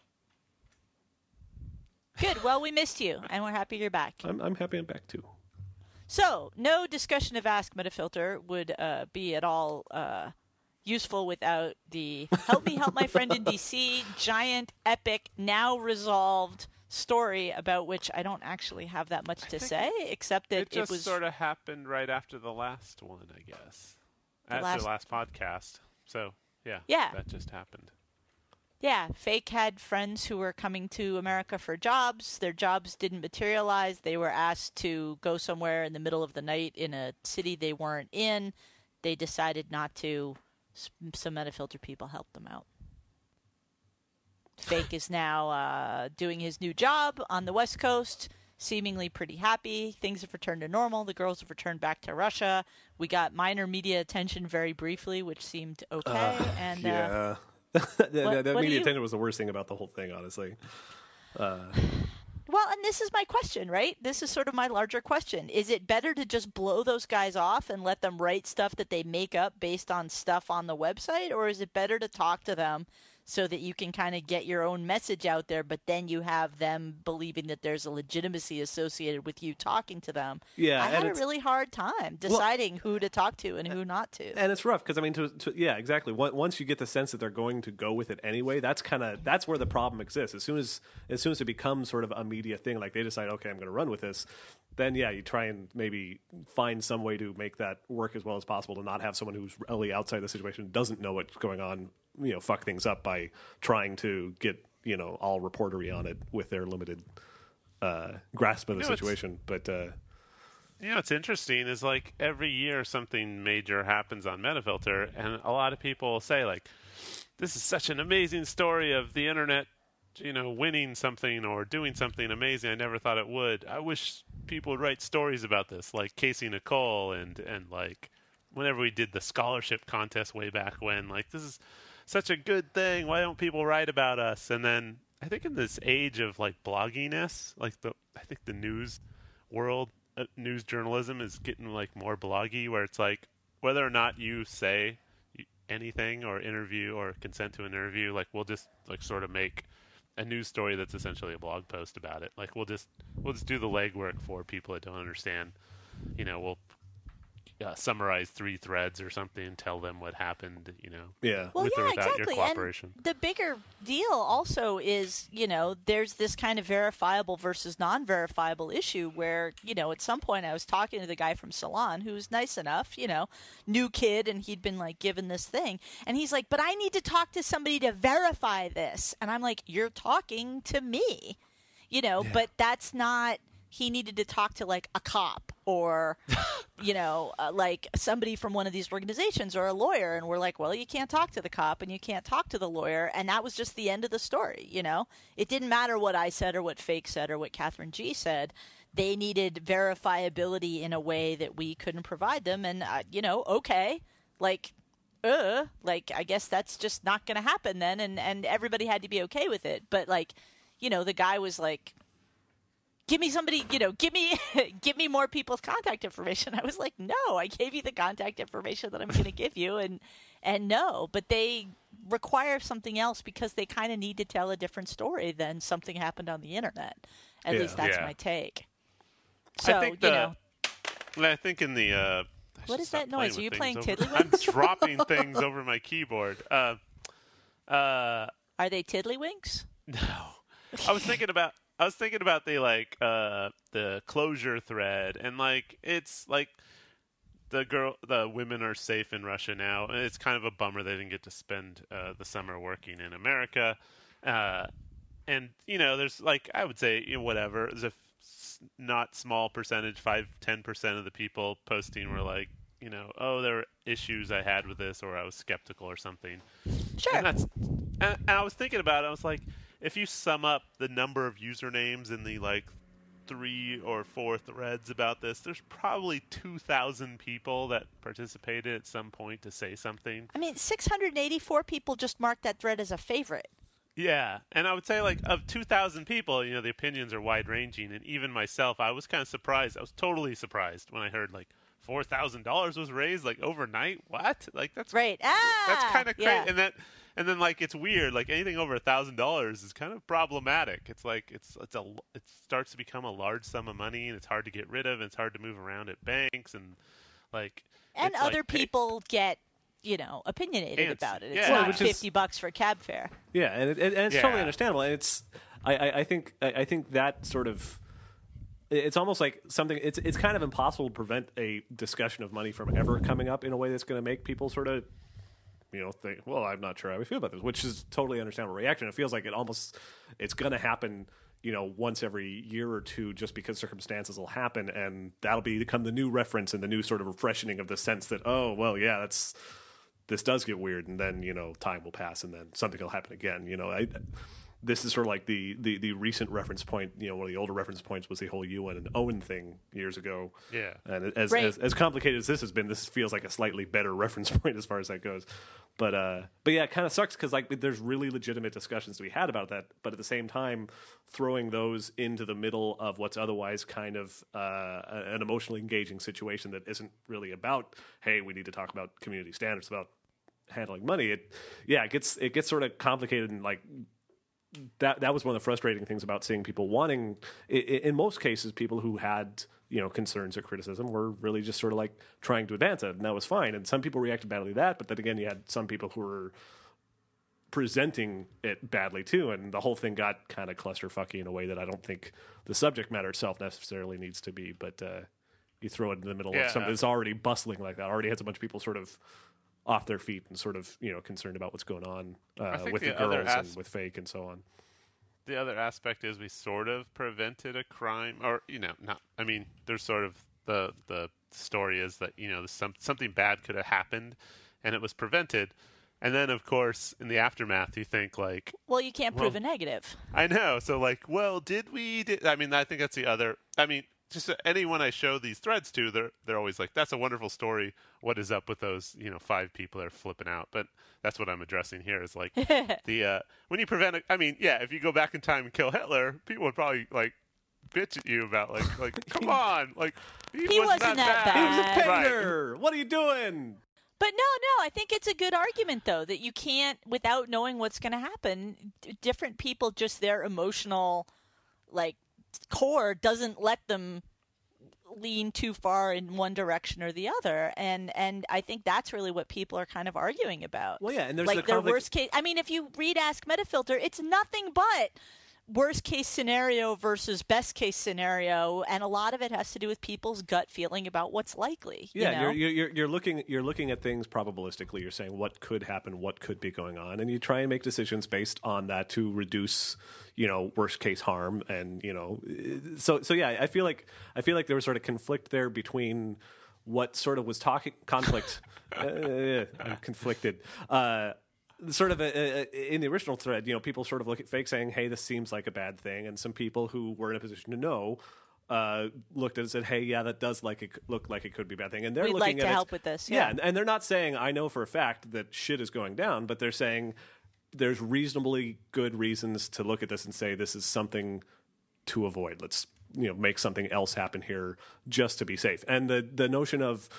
Good. Well, we missed you, and we're happy you're back. I'm happy I'm back too. So, no discussion of Ask Metafilter would be at all useful without the help me help my friend in DC giant epic now resolved story about which I don't actually have that much to say except that It just was sort of happened right after the last one, I guess. After the last podcast. So, yeah. That just happened. Yeah, Fake had friends who were coming to America for jobs. Their jobs didn't materialize. They were asked to go somewhere in the middle of the night in a city they weren't in. They decided not to. Some Metafilter people helped them out. Fake is now doing his new job on the West Coast, seemingly pretty happy. Things have returned to normal. The girls have returned back to Russia. We got minor media attention very briefly, which seemed okay. Yeah. That media attention was the worst thing about the whole thing, honestly. Well, and this is my question, right? This is sort of my larger question. Is it better to just blow those guys off and let them write stuff that they make up based on stuff on the website? Or is it better to talk to them so that you can kind of get your own message out there, but then you have them believing that there's a legitimacy associated with you talking to them? Yeah, I had a really hard time deciding who to talk to and who not to. And it's rough because, I mean, yeah, exactly. Once you get the sense that they're going to go with it anyway, that's where the problem exists. As soon as it becomes sort of a media thing, like they decide, okay, I'm going to run with this, then yeah, you try and maybe find some way to make that work as well as possible, to not have someone who's really outside the situation, doesn't know what's going on, fuck things up by trying to get, all reportery on it with their limited grasp of the situation. But what's interesting is, like, every year something major happens on Metafilter, and a lot of people say, like, this is such an amazing story of the internet, winning something or doing something amazing I never thought it would. I wish people would write stories about this, like Casey Nicole and like whenever we did the scholarship contest way back when, like, this is such a good thing. Why don't people write about us? And then I think in this age of, like, blogginess, like I think the news world, news journalism is getting, like, more bloggy, where it's like whether or not you say anything or interview or consent to an interview, like, we'll just, like, sort of make a news story that's essentially a blog post about it. Like, we'll just do the legwork for people that don't understand. We'll summarize 3 threads or something, tell them what happened, yeah. Well, with or without exactly. your cooperation. And the bigger deal also is, there's this kind of verifiable versus non-verifiable issue where, at some point I was talking to the guy from Salon who was nice enough, new kid, and he'd been, like, given this thing. And he's like, but I need to talk to somebody to verify this. And I'm like, you're talking to me, but that's not... He needed to talk to, like, a cop or, like somebody from one of these organizations or a lawyer. And we're like, well, you can't talk to the cop and you can't talk to the lawyer. And that was just the end of the story, It didn't matter what I said or what Fake said or what Catherine G said. They needed verifiability in a way that we couldn't provide them. And, okay, like, I guess that's just not going to happen then. And everybody had to be okay with it. But, like, the guy was like, give me somebody, give me more people's contact information. I was like, no, I gave you the contact information that I'm going to give you. And no, but they require something else because they kind of need to tell a different story than something happened on the internet. At least that's my take. So, I think in the, what is that noise? Are you playing Tiddlywinks? I'm dropping things over my keyboard. Are they Tiddlywinks? No. I was thinking about the, like, the closure thread, and, like, it's like the women are safe in Russia now, and it's kind of a bummer they didn't get to spend the summer working in America. And there's I would say whatever. There's a not small percentage, 5-10% of the people posting were like, oh, there were issues I had with this, or I was skeptical or something. Sure. And I was thinking about it. I was like, if you sum up the number of usernames in the 3 or 4 threads about this, there's probably 2,000 people that participated at some point to say something. I mean, 684 people just marked that thread as a favorite. Yeah, and I would say of 2,000 people, the opinions are wide-ranging, and even myself, I was kind of surprised. I was totally surprised when I heard $4,000 was raised overnight. What? That's right. That's kind of crazy. Yeah. And then it's weird. Anything over $1,000 is kind of problematic. It starts to become a large sum of money, and it's hard to get rid of, and it's hard to move around at banks, and other people get opinionated about it. It's yeah, not $50 for cab fare. Yeah, and it's totally understandable. And it's I think that sort of, it's almost like something. It's kind of impossible to prevent a discussion of money from ever coming up in a way that's going to make people sort of think, well, I'm not sure how we feel about this, which is totally understandable reaction. It feels like it's going to happen once every year or two, just because circumstances will happen, and that'll become the new reference and the new sort of refreshing of the sense that, oh, well, yeah, this does get weird, and then time will pass, and then something will happen again. This is sort of like the recent reference point. One of the older reference points was the whole Ewan and Owen thing years ago. Yeah, and as complicated as this has been, this feels like a slightly better reference point as far as that goes. But yeah, it kind of sucks because there's really legitimate discussions to be had about that. But at the same time, throwing those into the middle of what's otherwise kind of an emotionally engaging situation that isn't really about, hey, we need to talk about community standards, about handling money. It gets sort of complicated, and that was one of the frustrating things about seeing people wanting, in most cases, people who had concerns or criticism were really just sort of trying to advance it, and that was fine. And some people reacted badly to that, but then again, you had some people who were presenting it badly too, and the whole thing got kind of clusterfucky in a way that I don't think the subject matter itself necessarily needs to be. But you throw it in the middle of something that's already bustling like that, already has a bunch of people sort of off their feet and sort of concerned about what's going on with the girls and with Fake and so on. The other aspect is we sort of prevented a crime, or not. I mean, there's sort of the story is that something bad could have happened, and it was prevented. And then, of course, in the aftermath, you think well, you can't prove a negative. I know. So well, did we? I mean, I think that's the other. I mean, just anyone I show these threads to, they're always like, "That's a wonderful story. What is up with those 5 people that are flipping out?" But that's what I'm addressing here is the when you prevent it. I mean, yeah, if you go back in time and kill Hitler, people would probably bitch at you about come on, he wasn't that bad. He was a painter. Right. What are you doing? But no, I think it's a good argument, though, that you can't, without knowing what's going to happen, different people, just their emotional, core doesn't let them lean too far in one direction or the other. And I think that's really what people are kind of arguing about. Well, yeah, and there's their worst case. I mean, if you read Ask Metafilter, it's nothing but worst case scenario versus best case scenario, and a lot of it has to do with people's gut feeling about what's likely. Yeah, you're looking at things probabilistically. You're saying what could happen, what could be going on, and you try and make decisions based on that to reduce worst case harm. And so yeah, I feel like there was sort of conflict there between what sort of was conflict. I'm conflicted. Sort of in the original thread, people sort of look at Fake saying, hey, this seems like a bad thing. And some people who were in a position to know looked at it and said, hey, yeah, that does look like it could be a bad thing. And they're We'd looking like at to it, help with this. Yeah, and they're not saying, I know for a fact that shit is going down, but they're saying there's reasonably good reasons to look at this and say this is something to avoid. Let's make something else happen here just to be safe. And the notion of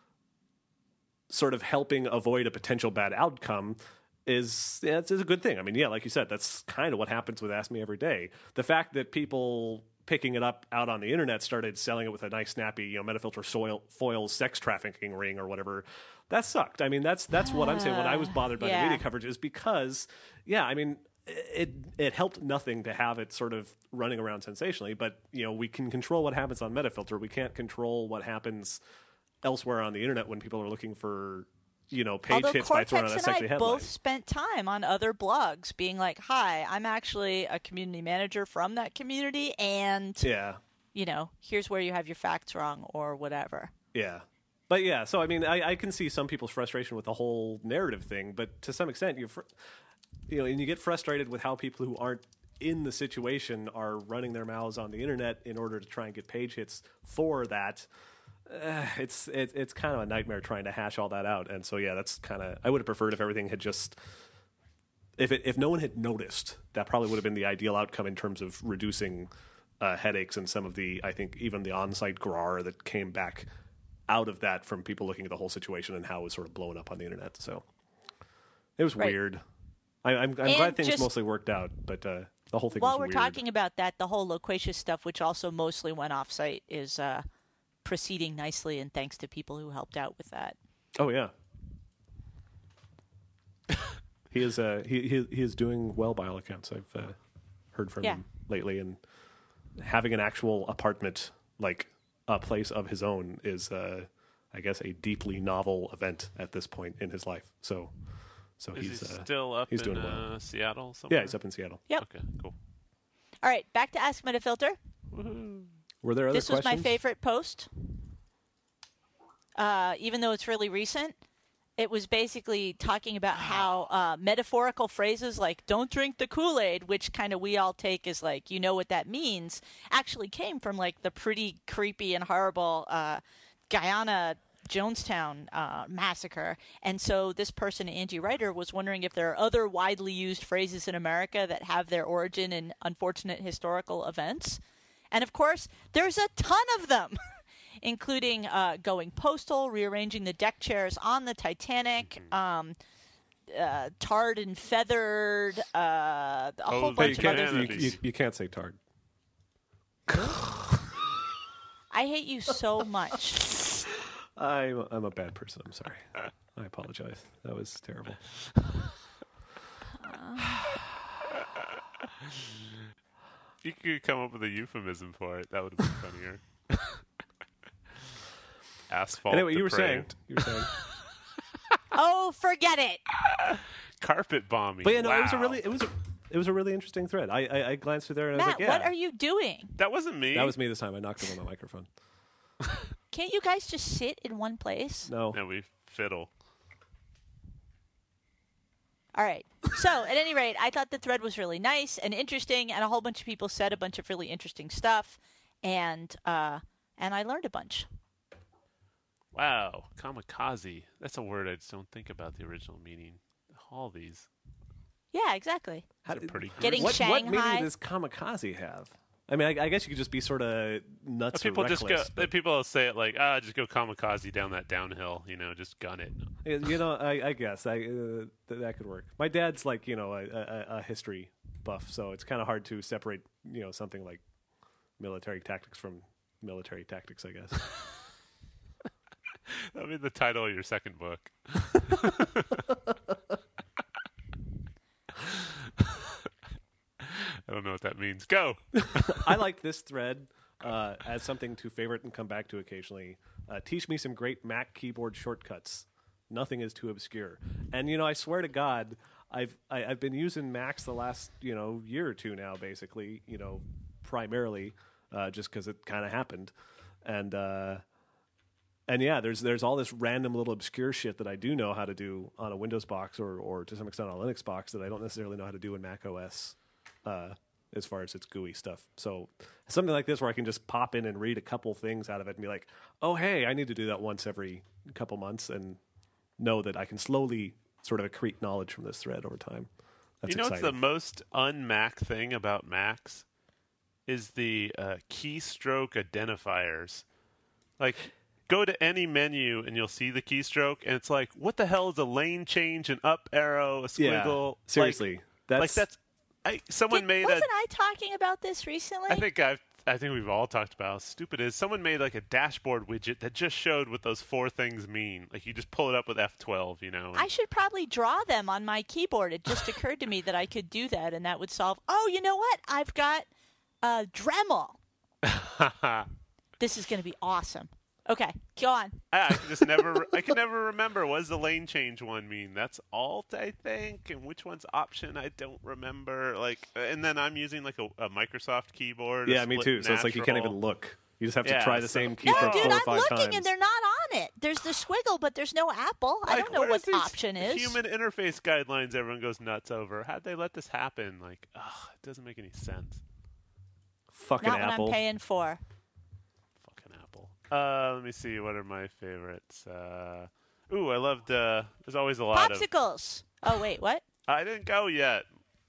sort of helping avoid a potential bad outcome it's a good thing. I mean, yeah, like you said, that's kind of what happens with Ask Me Every Day. The fact that people picking it up out on the internet started selling it with a nice, snappy, Metafilter foil sex trafficking ring or whatever, that sucked. I mean, that's what I'm saying. When I was bothered by the media coverage is because, yeah, I mean, it helped nothing to have it sort of running around sensationally, but we can control what happens on Metafilter. We can't control what happens elsewhere on the internet when people are looking for, page Although hits by throwing Cortex on a and sexy I headline. both spent time on other blogs being like, hi, I'm actually a community manager from that community, and, Yeah. Here's where you have your facts wrong or whatever. Yeah. But yeah, so I mean, I can see some people's frustration with the whole narrative thing, but to some extent, and you get frustrated with how people who aren't in the situation are running their mouths on the internet in order to try and get page hits for that. It's kind of a nightmare trying to hash all that out, and so yeah, that's kind of, I would have preferred if everything had just, if no one had noticed, that probably would have been the ideal outcome in terms of reducing headaches and some of the, I think even the on-site grrr that came back out of that from people looking at the whole situation and how it was sort of blowing up on the internet. So it was weird. I'm glad things mostly worked out, but the whole thing was While we're weird. talking about that, the whole loquacious stuff, which also mostly went off-site, is proceeding nicely, and thanks to people who helped out with that. Oh yeah, he is doing well by all accounts. I've heard from him lately, and having an actual apartment, like a place of his own, is I guess a deeply novel event at this point in his life. So Is he still up he's in doing well. Seattle somewhere? Yeah, he's up in Seattle. Yep. Okay, cool. All right, back to Ask Metafilter. Were there other This was questions? my favorite post. Even though it's really recent, it was basically talking about how metaphorical phrases like "don't drink the Kool-Aid," which kind of we all take as like, what that means, actually came from like the pretty creepy and horrible Guyana Jonestown massacre. And so this person, Angie Ryder, was wondering if there are other widely used phrases in America that have their origin in unfortunate historical events. And of course, there's a ton of them. Including going postal, rearranging the deck chairs on the Titanic, tarred and feathered, a whole bunch of other things. You can't say tarred. I hate you so much. I'm a bad person. I'm sorry. I apologize. That was terrible. You could come up with a euphemism for it. That would have been funnier. Asphalt. Anyway, you were saying. Oh, forget it. Carpet bombing. But yeah, no, wow. it was a really interesting thread. I glanced through there and I was Matt, like, yeah. what are you doing? That wasn't me. That was me this time. I knocked over my microphone. Can't you guys just sit in one place? No. No, we fiddle. All right. So, at any rate, I thought the thread was really nice and interesting, and a whole bunch of people said a bunch of really interesting stuff, and I learned a bunch. Wow, kamikaze. That's a word I just don't think about the original meaning. All these. Yeah, exactly. These are pretty Getting gruesome. What meaning Shanghai. does kamikaze have? I mean, I guess you could just be sort of nuts People or just reckless. go. People say it like, just go kamikaze down that downhill. Just gun it. I guess that could work. My dad's like a history buff, so it's kind of hard to separate something like military tactics from military tactics, I guess. That'll be the title of your second book. I don't know what that means. Go. I like this thread as something to favorite and come back to occasionally. Teach me some great Mac keyboard shortcuts. Nothing is too obscure. And I swear to God, I've been using Macs the last year or two now, basically. Primarily just because it kind of happened, and yeah, there's all this random little obscure shit that I do know how to do on a Windows box or to some extent on a Linux box that I don't necessarily know how to do in Mac OS. As far as its GUI stuff. So something like this where I can just pop in and read a couple things out of it and be like, oh, hey, I need to do that once every couple months and know that I can slowly sort of accrete knowledge from this thread over time. That's what's exciting. the most un-Mac thing about Macs is the keystroke identifiers. Like, go to any menu and you'll see the keystroke, and it's like, what the hell is a lane change, an up arrow, a squiggle? Yeah, seriously. Someone made Wasn't I talking about this recently? I think we've all talked about how stupid it is. Someone made like a dashboard widget that just showed what those four things mean. Like you just pull it up with F12, I should probably draw them on my keyboard. It just occurred to me that I could do that, and that would solve. Oh, you know what? I've got Dremel. This is going to be awesome. Okay, go on. I can never remember. What does the lane change one mean? That's Alt, I think, and which one's Option? I don't remember. Like, and then I'm using like a Microsoft keyboard. Yeah, me too. So it's like you can't even look. You just have to try the same No, keystroke dude, 4 or I'm 5 looking times. and they're not on it. There's the squiggle, but there's no Apple. I don't know what Option is. Human interface guidelines everyone goes nuts over. How'd they let this happen? Like, it doesn't make any sense. Fucking Not Apple. what I'm paying for. Fucking Apple. Let me see. What are my favorites? I loved. There's always a lot of Popsicles. Oh, wait, what? I didn't go yet.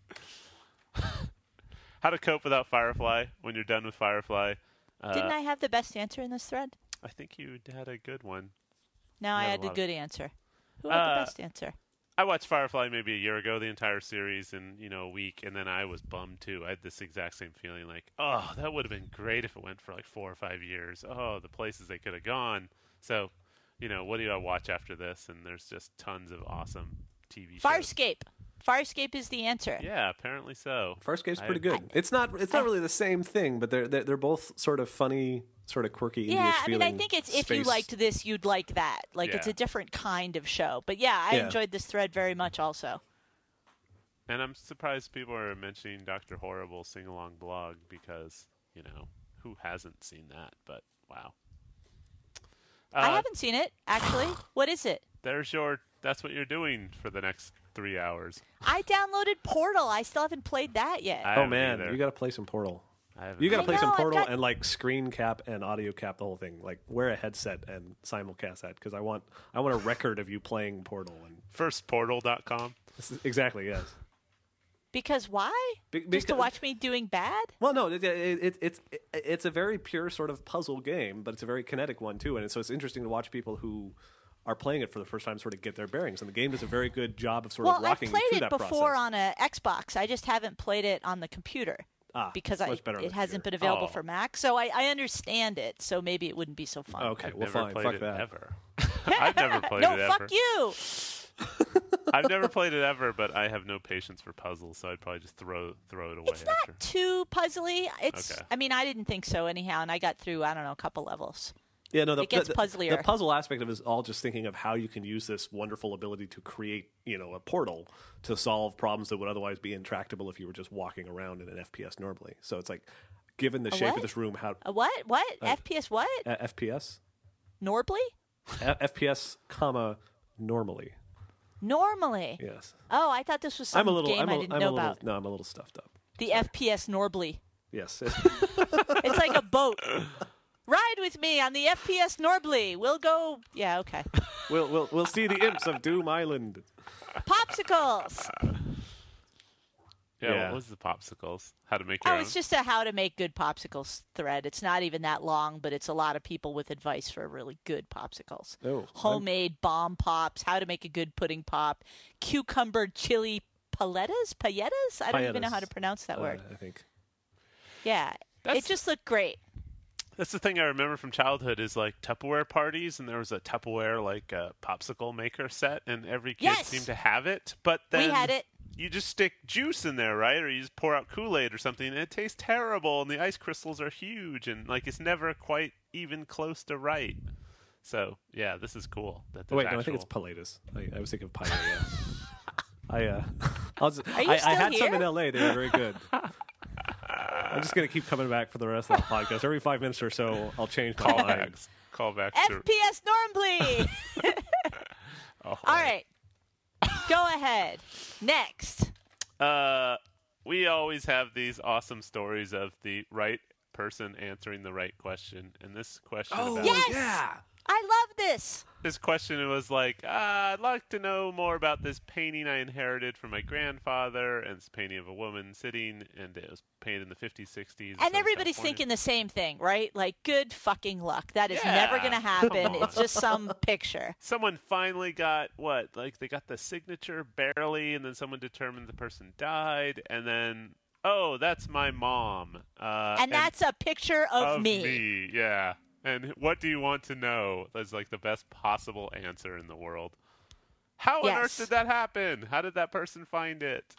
How to cope without Firefly when you're done with Firefly. Didn't I have the best answer in this thread? I think you had a good one. No, I Not a had the lot. good answer. Who had the best answer? I watched Firefly maybe a year ago, the entire series in a week, and then I was bummed too. I had this exact same feeling, like, oh, that would have been great if it went for like 4 or 5 years. Oh, the places they could have gone. So, what do I watch after this? And there's just tons of awesome TV shows. Farscape. Farscape is the answer. Yeah, apparently so. Farscape's pretty good. It's not really the same thing, but they're both sort of funny, sort of quirky. Yeah, English I think it's if you liked this, you'd like that. Like it's Yeah. a different kind of show. But yeah, I enjoyed this thread very much also. And I'm surprised people are mentioning Dr. Horrible sing-along blog because, who hasn't seen that? But wow. I haven't seen it, actually. What is it? That's what you're doing for the next 3 hours. I downloaded Portal. I still haven't played that yet. Oh man, you got to play some Portal. You got to play some Portal and like screen cap and audio cap the whole thing. Like wear a headset and simulcast that because I want a record of you playing Portal. And Firstportal.com. Exactly, yes. Because why? Just to watch me doing bad? Well, no, it's a very pure sort of puzzle game, but it's a very kinetic one too, and so it's interesting to watch people who are playing it for the first time sort of get their bearings, and the game does a very good job of sort of walking you through that process. Well, I've played it before on an Xbox. I just haven't played it on the computer because it hasn't been available for Mac. So I understand it. So maybe it wouldn't be so fun. Okay, I've well, never fine. played Fuck it that. ever. I've never played it ever. No, fuck you. I've never played it ever, but I have no patience for puzzles, so I'd probably just throw it away. It's not too puzzly. It's. Okay. I mean, I didn't think so anyhow, and I got through a couple levels. Yeah, no, it gets puzzlier. The puzzle aspect of it is all just thinking of how you can use this wonderful ability to create, a portal to solve problems that would otherwise be intractable if you were just walking around in an FPS normally. So it's like, given the shape of this room, how a what? FPS what? FPS? Norbly? FPS, normally. Normally. Yes. Oh, I thought this was some game I didn't know about. No, I'm a little stuffed up. The FPS Norbly. Yes. It's like a boat. Ride with me on the FPS Norbly. We'll go. Yeah, okay. We'll see the imps of Doom Island. Popsicles. Yeah, what was the popsicles? How to make your own? It's just a how to make good popsicles thread. It's not even that long, but it's a lot of people with advice for really good popsicles. Oh, homemade bomb pops, how to make a good pudding pop, cucumber chili palettas? I don't even know how to pronounce that word. I think. Yeah, it just looked great. That's the thing I remember from childhood is like Tupperware parties, and there was a Tupperware like popsicle maker set, and every kid seemed to have it. But then we had it. You just stick juice in there, right? Or you just pour out Kool-Aid or something, and it tastes terrible, and the ice crystals are huge, and like it's never quite even close to right. So yeah, this is cool. Wait, no, I think it's Pilatus. I was thinking of Pilatus. I had some in LA. They were very good. I'm just gonna keep coming back for the rest of the podcast. Every 5 minutes or so, I'll change my mind. Callbacks. FPS Normally. All right. Go ahead. Next. We always have these awesome stories of the right person answering the right question. And this question Yes! I love this. This question was like, I'd like to know more about this painting I inherited from my grandfather. And it's a painting of a woman sitting, and it was painted in the 50s, 60s. And everybody's thinking the same thing, right? Like, good fucking luck. That is never going to happen. It's just some picture. Someone finally got they got the signature barely, and then someone determined the person died, and then, oh, that's my mom. And that's a picture of me. Yeah. And what do you want to know? That's like the best possible answer in the world. How on earth did that happen? How did that person find it?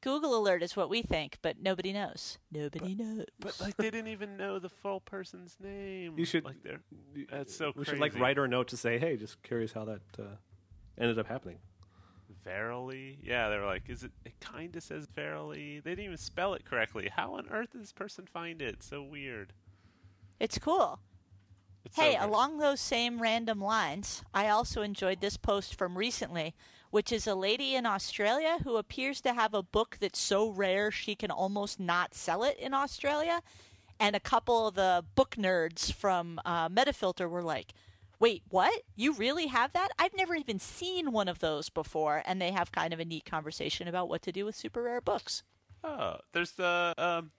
Google alert is what we think, but nobody knows. Nobody knows. But like they didn't even know the full person's name. You should. Like that's so We crazy. should like write her a note to say, hey, just curious how that ended up happening. Verily? Yeah, they were like, it kind of says verily. They didn't even spell it correctly. How on earth did this person find it? So weird. It's cool. It's Hey, so good. along those same random lines, I also enjoyed this post from recently, which is a lady in Australia who appears to have a book that's so rare she can almost not sell it in Australia. And a couple of the book nerds from Metafilter were like, wait, what? You really have that? I've never even seen one of those before. And they have kind of a neat conversation about what to do with super rare books. Oh, there's the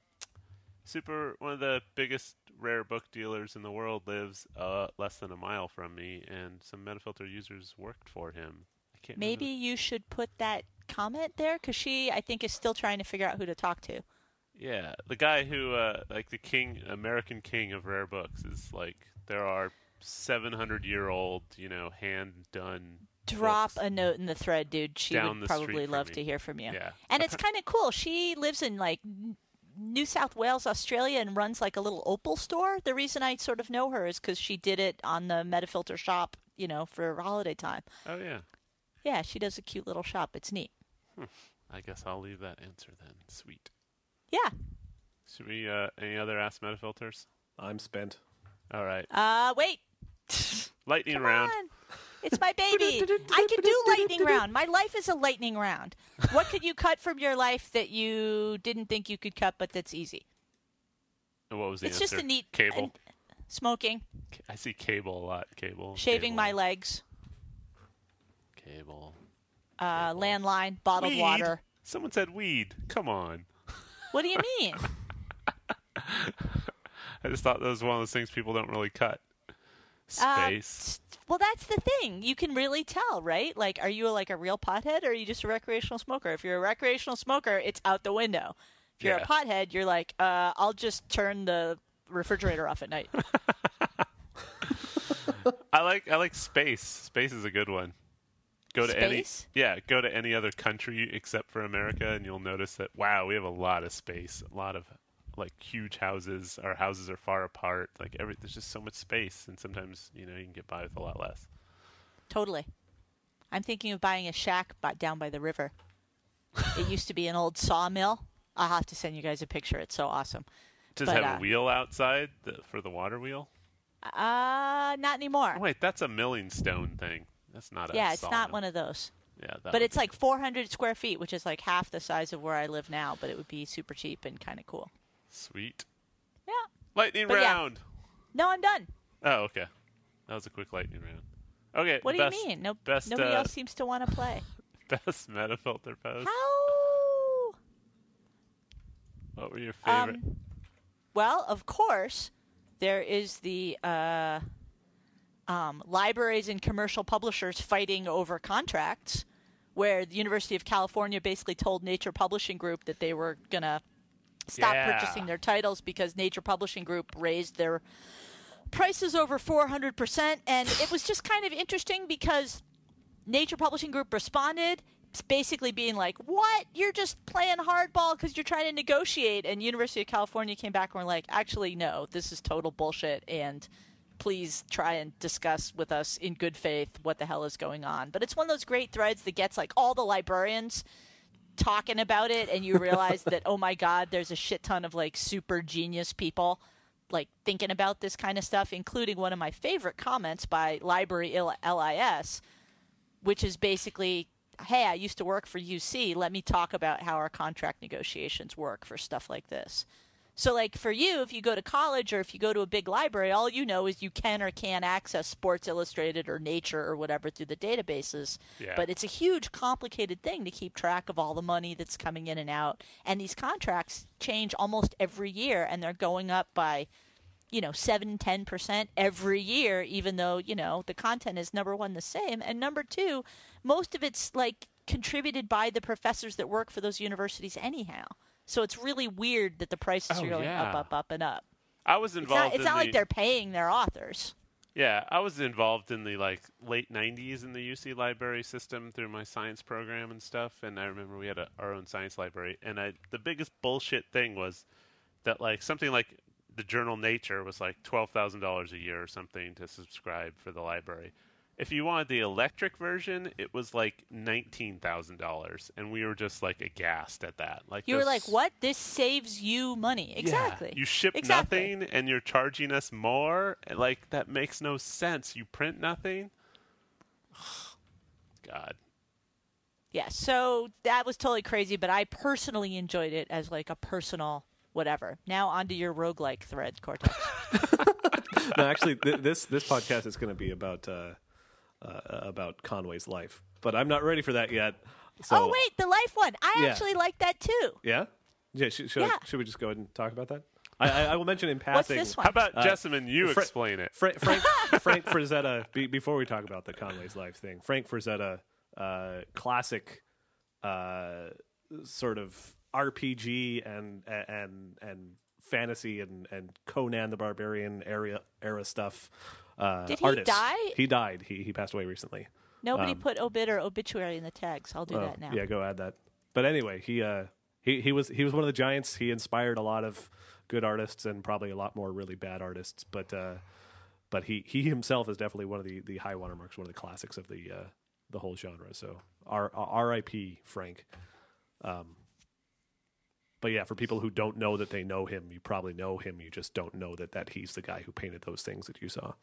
one of the biggest rare book dealers in the world lives less than a mile from me, and some Metafilter users worked for him. I can't Maybe remember. you should put that comment there, because she, I think, is still trying to figure out who to talk to. Yeah, the guy who like the American king of rare books is like there are 700-year-old, hand done. Drop books. a note in the thread, dude. She Down would the probably street from love me. to hear from you. Yeah. And it's kind of cool. She lives in like New South Wales, Australia, and runs like a little Opal store. The reason I sort of know her is because she did it on the Metafilter shop, for holiday time. Oh yeah. Yeah, she does a cute little shop. It's neat. I guess I'll leave that answer then. Sweet. Yeah. Should we any other Ask Metafilters? I'm spent. All right. Wait. Lightning Come round. on. It's my baby. I can do lightning round. My life is a lightning round. What could you cut from your life that you didn't think you could cut, but that's easy? What was the It's answer? just a neat Cable. Smoking, I see cable a lot. Cable. shaving cable, my legs, Cable. landline, bottled Weed? water. Someone said weed. Come on. What do you mean? I just thought that was one of those things people don't really cut. Space. Well, that's the thing. You can really tell, right? Like, are you like a real pothead, or are you just a recreational smoker? If you're a recreational smoker, it's out the window. If you're Yeah. a pothead, you're like, I'll just turn the refrigerator off at night. I like space. Space is a good one. Go to Space? go to any other country except for America, and you'll notice that wow, we have a lot of space, a lot of like huge houses. Our houses are far apart. Like there's just so much space, and sometimes you can get by with a lot less. Totally. I'm thinking of buying a shack down by the river. It used to be an old sawmill. I'll have to send you guys a picture. It's so awesome. Does it But, have a wheel outside for the water wheel? Not anymore. Oh, wait, that's a milling stone thing. That's not a Yeah, it's not sawmill. one of those. Yeah, But it's like 400 square feet, which is like half the size of where I live now, but it would be super cheap and kind of cool. sweet. Yeah. Lightning But yeah. round. No, I'm done. Oh, okay. That was a quick lightning round. Okay. What do best, you mean? Best, Nobody else seems to want to play. Best Metafilter post. How? What were your favorite? Well, of course, there is the libraries and commercial publishers fighting over contracts, where the University of California basically told Nature Publishing Group that they were going to stop Yeah. purchasing their titles because Nature Publishing Group raised their prices over 400%. And it was just kind of interesting because Nature Publishing Group responded basically being like, what? You're just playing hardball because you're trying to negotiate. And University of California came back and were like, actually, no, this is total bullshit. And please try and discuss with us in good faith what the hell is going on. But it's one of those great threads that gets like all the librarians talking about it, and you realize that, oh my God, there's a shit ton of like super genius people like thinking about this kind of stuff, including one of my favorite comments by Library LIS, which is basically, hey, I used to work for UC. Let me talk about how our contract negotiations work for stuff like this. So, like, for you, if you go to college or if you go to a big library, all you know is you can or can't access Sports Illustrated or Nature or whatever through the databases. Yeah. But it's a huge, complicated thing to keep track of all the money that's coming in and out. And these contracts change almost every year, and they're going up by, 7-10% every year, even though, the content is, number one, the same. And number two, most of it's, like, contributed by the professors that work for those universities anyhow. So it's really weird that the prices are going up, and up. I was involved It's not in like they're paying their authors. Yeah, I was involved in the late 90s in the UC library system through my science program and stuff, and I remember we had our own science library, and the biggest bullshit thing was that something like the journal Nature was $12,000 a year or something to subscribe for the library. If you wanted the electric version, it was $19,000, and we were just aghast at that. You were like, "What? This saves you money?" Exactly. Yeah, you ship nothing, and you're charging us more. That makes no sense. You print nothing. God. Yeah. So that was totally crazy, but I personally enjoyed it as a personal whatever. Now onto your roguelike thread, Cortex. No, actually, this podcast is going to be about Conway's life, but I'm not ready for that yet. So, oh wait, the life one. I actually like that too. Yeah, yeah. Should we just go ahead and talk about that? I will mention in passing. What's this one? How about Jessamine? You explain it. Frank Frazetta. Before we talk about the Conway's life thing, Frank Frazetta, classic, sort of RPG and fantasy and Conan the Barbarian era stuff. Did he artist. die? He died. He passed away recently. Nobody put obit or obituary in the tags. I'll do that now. Yeah, go add that. But anyway, he was one of the giants. He inspired a lot of good artists and probably a lot more really bad artists. But he himself is definitely one of the high watermarks, one of the classics of the whole genre. So R.I.P. Frank. But yeah, for people who don't know that they know him, you probably know him. You just don't know that he's the guy who painted those things that you saw.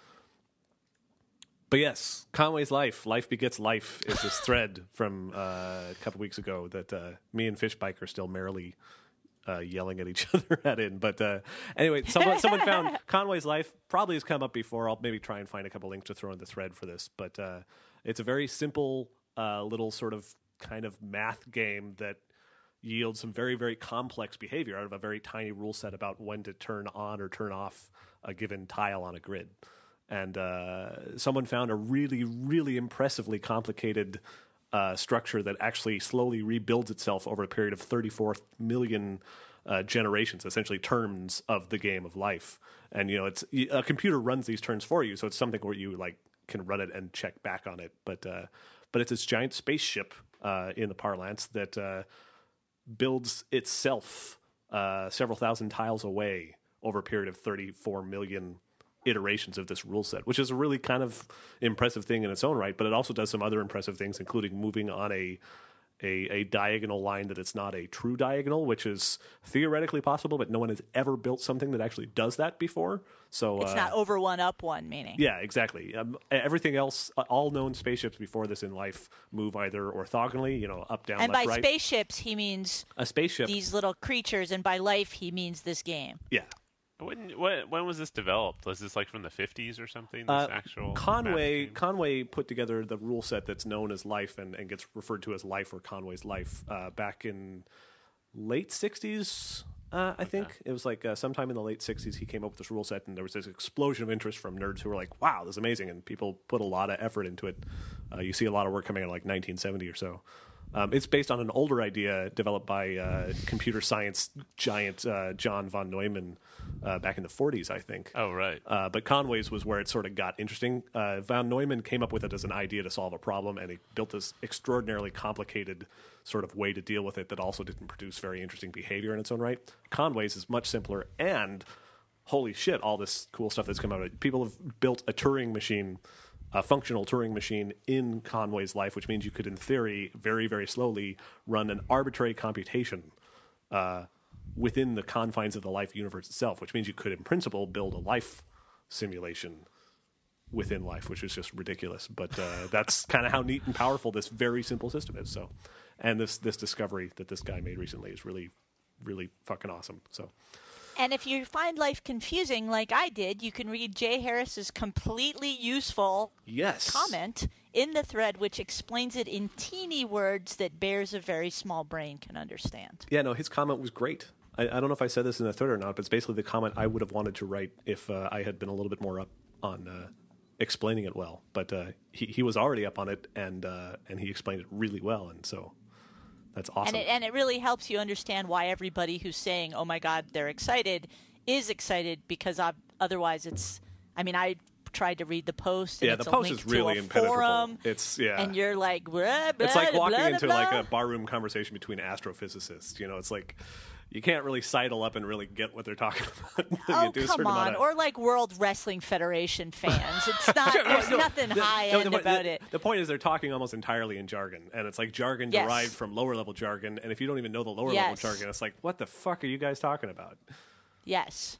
But yes, Conway's life begets life is this thread from a couple weeks ago that me and Fishbike are still merrily yelling at each other in. But anyway, someone found Conway's life. Probably has come up before. I'll maybe try and find a couple links to throw in the thread for this. But it's a very simple little sort of kind of math game that yields some very, very complex behavior out of a very tiny rule set about when to turn on or turn off a given tile on a grid. And someone found a really, really impressively complicated structure that actually slowly rebuilds itself over a period of 34 million generations, essentially turns of the game of life. And it's a computer runs these turns for you, so it's something where you can run it and check back on it. But it's this giant spaceship in the parlance that builds itself several thousand tiles away over a period of 34 million iterations of this rule set, which is a really kind of impressive thing in its own right, but it also does some other impressive things, including moving on a diagonal line that it's not a true diagonal, which is theoretically possible, but no one has ever built something that actually does that before. So it's not over one, up one, meaning. Yeah, exactly. Everything else, all known spaceships before this in life move either orthogonally, up, down, and left, by right. Spaceships, he means a spaceship. These little creatures, and by life, he means this game. Yeah. When was this developed? Was this from the 50s or something? This actual Conway put together the rule set that's known as Life and gets referred to as Life or Conway's Life back in late 60s. I think it was sometime in the late 60s he came up with this rule set, and there was this explosion of interest from nerds who were like, "Wow, this is amazing!" And people put a lot of effort into it. You see a lot of work coming out 1970 or so. It's based on an older idea developed by computer science giant John von Neumann back in the 40s, I think. Oh, right. But Conway's was where it sort of got interesting. Von Neumann came up with it as an idea to solve a problem, and he built this extraordinarily complicated sort of way to deal with it that also didn't produce very interesting behavior in its own right. Conway's is much simpler, and holy shit, all this cool stuff that's come out of it. People have built a Turing machine, a functional Turing machine in Conway's Life, which means you could, in theory, very, very slowly run an arbitrary computation within the confines of the Life universe itself, which means you could, in principle, build a life simulation within Life, which is just ridiculous. But that's kind of how neat and powerful this very simple system is. So, and this discovery that this guy made recently is really, really fucking awesome. So. And if you find life confusing like I did, you can read Jay Harris's completely useful comment in the thread, which explains it in teeny words that bears a very small brain can understand. Yeah, no, his comment was great. I don't know if I said this in the thread or not, but it's basically the comment I would have wanted to write if I had been a little bit more up on explaining it well. But he was already up on it, and he explained it really well, and so... That's awesome. And it really helps you understand why everybody who's saying, oh, my God, they're excited, is excited, because otherwise it's... I mean, I tried to read the post. And Yeah, it's the a post link is really to a impenetrable. forum, It's and you're like, blah, blah, it's like walking blah, into blah. like a barroom conversation between astrophysicists. It's like you can't really sidle up and really get what they're talking about. Oh, You do a come certain amount on. of- Or like World Wrestling Federation fans. It's not, there's nothing high-end about it. The point is they're talking almost entirely in jargon, and it's like jargon Yes. derived from lower-level jargon, and if you don't even know the lower-level Yes. jargon, it's like, what the fuck are you guys talking about? Yes.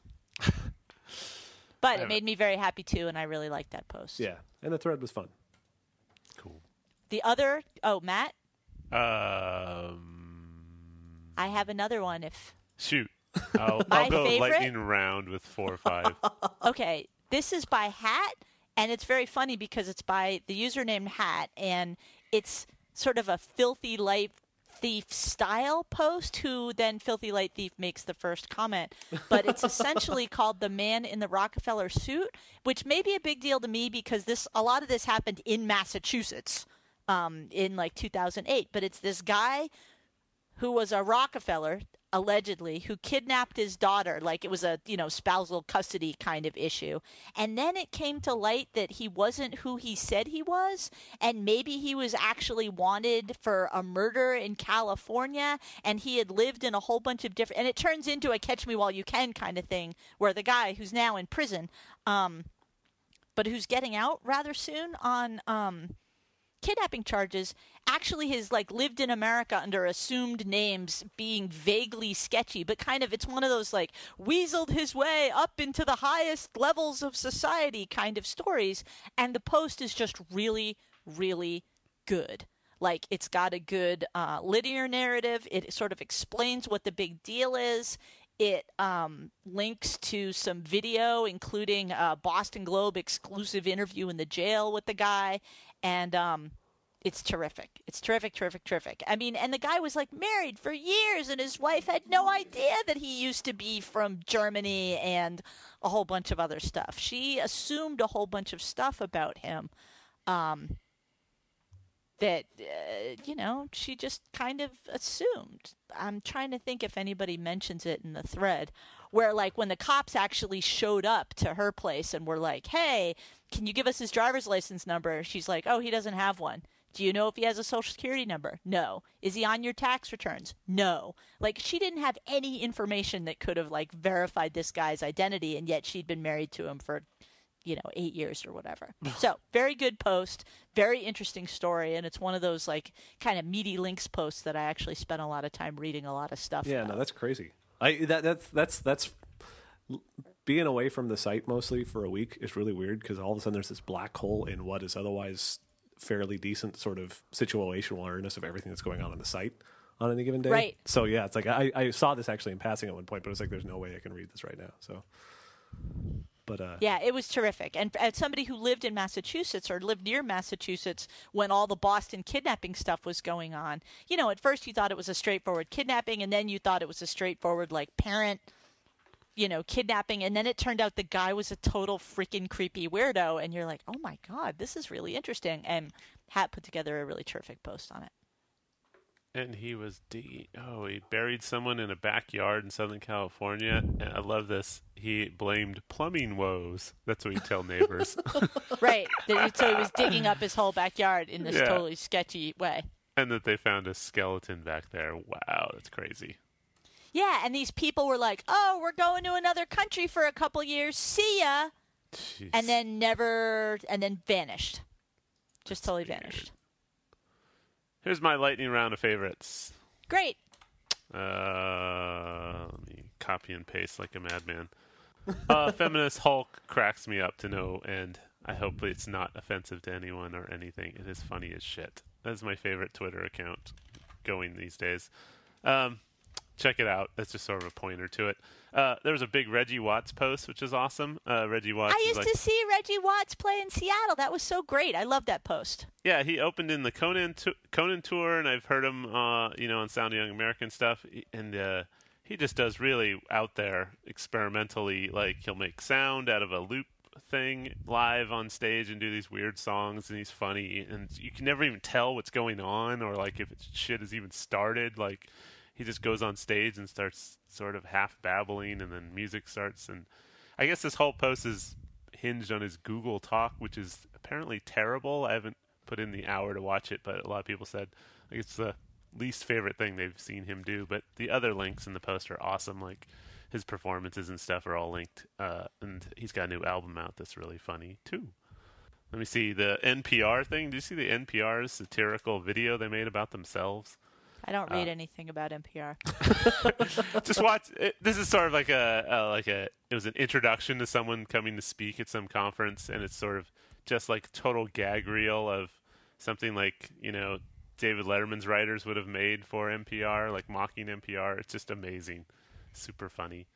But it made me very happy, too, and I really liked that post. Yeah, and the thread was fun. Cool. The other, Matt, Um, I have another one if... shoot. I'll My go favorite? lightning round with 4 or 5. Okay, this is by Hat, and it's very funny because it's by the username Hat, and it's sort of a Filthy Light Thief style post, who then Filthy Light Thief makes the first comment. But it's essentially called The Man in the Rockefeller Suit, which may be a big deal to me because a lot of this happened in Massachusetts in like 2008. But it's this guy who was a Rockefeller, allegedly, who kidnapped his daughter, like it was a, spousal custody kind of issue. And then it came to light that he wasn't who he said he was, and maybe he was actually wanted for a murder in California, and he had lived in a whole bunch of different, and it turns into a catch me while you can kind of thing, where the guy who's now in prison, but who's getting out rather soon on, kidnapping charges, actually has lived in America under assumed names, being vaguely sketchy, but kind of, it's one of those weaseled his way up into the highest levels of society kind of stories. And the post is just really, really good. It's got a good linear narrative. It sort of explains what the big deal is. It links to some video, including a Boston Globe exclusive interview in the jail with the guy. And it's terrific. It's terrific, terrific, terrific. I mean, and the guy was married for years, and his wife had no idea that he used to be from Germany and a whole bunch of other stuff. She assumed a whole bunch of stuff about him that, she just kind of assumed. I'm trying to think if anybody mentions it in the thread, where when the cops actually showed up to her place and were like, hey, can you give us his driver's license number? She's like, oh, he doesn't have one. Do you know if he has a social security number? No. Is he on your tax returns? No. She didn't have any information that could have verified this guy's identity, and yet she'd been married to him for 8 years or whatever. So very good post, very interesting story, and it's one of those kind of meaty links posts that I actually spent a lot of time reading a lot of stuff. Yeah, about. no, that's crazy. That's being away from the site mostly for a week is really weird because all of a sudden there's this black hole in what is otherwise fairly decent sort of situational awareness of everything that's going on the site on any given day. Right. So yeah, it's I saw this actually in passing at one point, but it's there's no way I can read this right now. So. But, yeah, it was terrific. And as somebody who lived in Massachusetts or lived near Massachusetts when all the Boston kidnapping stuff was going on, at first you thought it was a straightforward kidnapping, and then you thought it was a straightforward parent, kidnapping, and then it turned out the guy was a total freaking creepy weirdo, and you're like, oh my God, this is really interesting. And Hat put together a really terrific post on it. And he was he buried someone in a backyard in Southern California. And I love this. He blamed plumbing woes. That's what you tell neighbors. Right. So he was digging up his whole backyard in this totally sketchy way. And that they found a skeleton back there. Wow, that's crazy. Yeah, and these people were like, oh, we're going to another country for a couple years. See ya. Jeez. And then vanished. Just totally vanished. Here's my lightning round of favorites. Great. Let me copy and paste like a madman. Feminist Hulk cracks me up to no end. I hope it's not offensive to anyone or anything. It is funny as shit. That's my favorite Twitter account going these days. Check it out. That's just sort of a pointer to it. There was a big Reggie Watts post, which is awesome. Reggie Watts. I used to see Reggie Watts play in Seattle. That was so great. I love that post. Yeah, he opened in the Conan tour, and I've heard him, on Sound of Young American stuff. And he just does really out there experimentally. He'll make sound out of a loop thing live on stage and do these weird songs, and he's funny, and you can never even tell what's going on or if shit has even started. He just goes on stage and starts sort of half babbling, and then music starts. And I guess this whole post is hinged on his Google Talk, which is apparently terrible. I haven't put in the hour to watch it, but a lot of people said like it's the least favorite thing they've seen him do. But the other links in the post are awesome. Like his performances and stuff are all linked, and he's got a new album out that's really funny too. Let me see the NPR thing. Did you see the NPR's satirical video they made about themselves? I don't read anything about NPR. Just watch it. This is sort of like it was an introduction to someone coming to speak at some conference, and it's sort of just like total gag reel of something like, you know, David Letterman's writers would have made for NPR, like mocking NPR. It's just amazing. Super funny.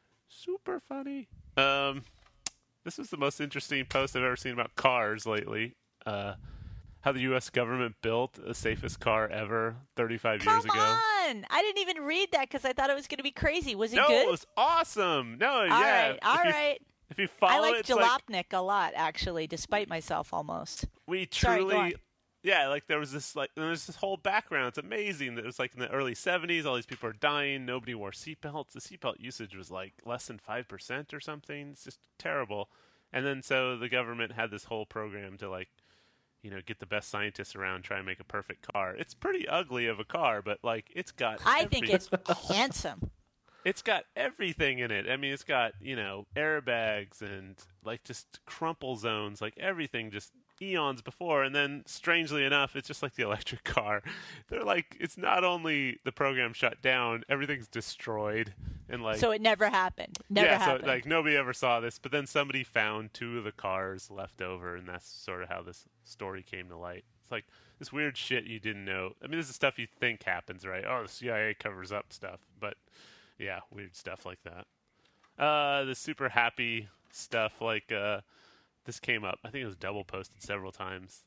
This was the most interesting post I've ever seen about cars lately. How the U.S. government built the safest car ever 35 years ago. Come on! I didn't even read that because I thought it was going to be crazy. Was it good? No, it was awesome. No, all yeah. All right. If you follow I like it, Jalopnik a lot, actually, despite myself almost. We Sorry, go on. truly, yeah, like there's this whole background. It's amazing. It was like in the early 70s, all these people are dying. Nobody wore seatbelts. The seatbelt usage was like less than 5% or something. It's just terrible. And then so the government had this whole program to like, you know, get the best scientists around, try and make a perfect car. It's pretty ugly of a car, but like it's got. I think it's handsome. It's got everything in it. I mean, it's got, you know, airbags and like just crumple zones, like everything just eons before. And then strangely enough, it's just like the electric car. They're like, it's not only the program shut down, everything's destroyed. And like, so it never happened. Never happened. So like nobody ever saw this, but then somebody found 2 of the cars left over, and that's sort of how this story came to light. It's like this weird shit you didn't know. I mean, this is stuff you think happens, right? Oh, the CIA covers up stuff, but yeah, weird stuff like that. The super happy stuff, like this came up. I think it was double posted several times.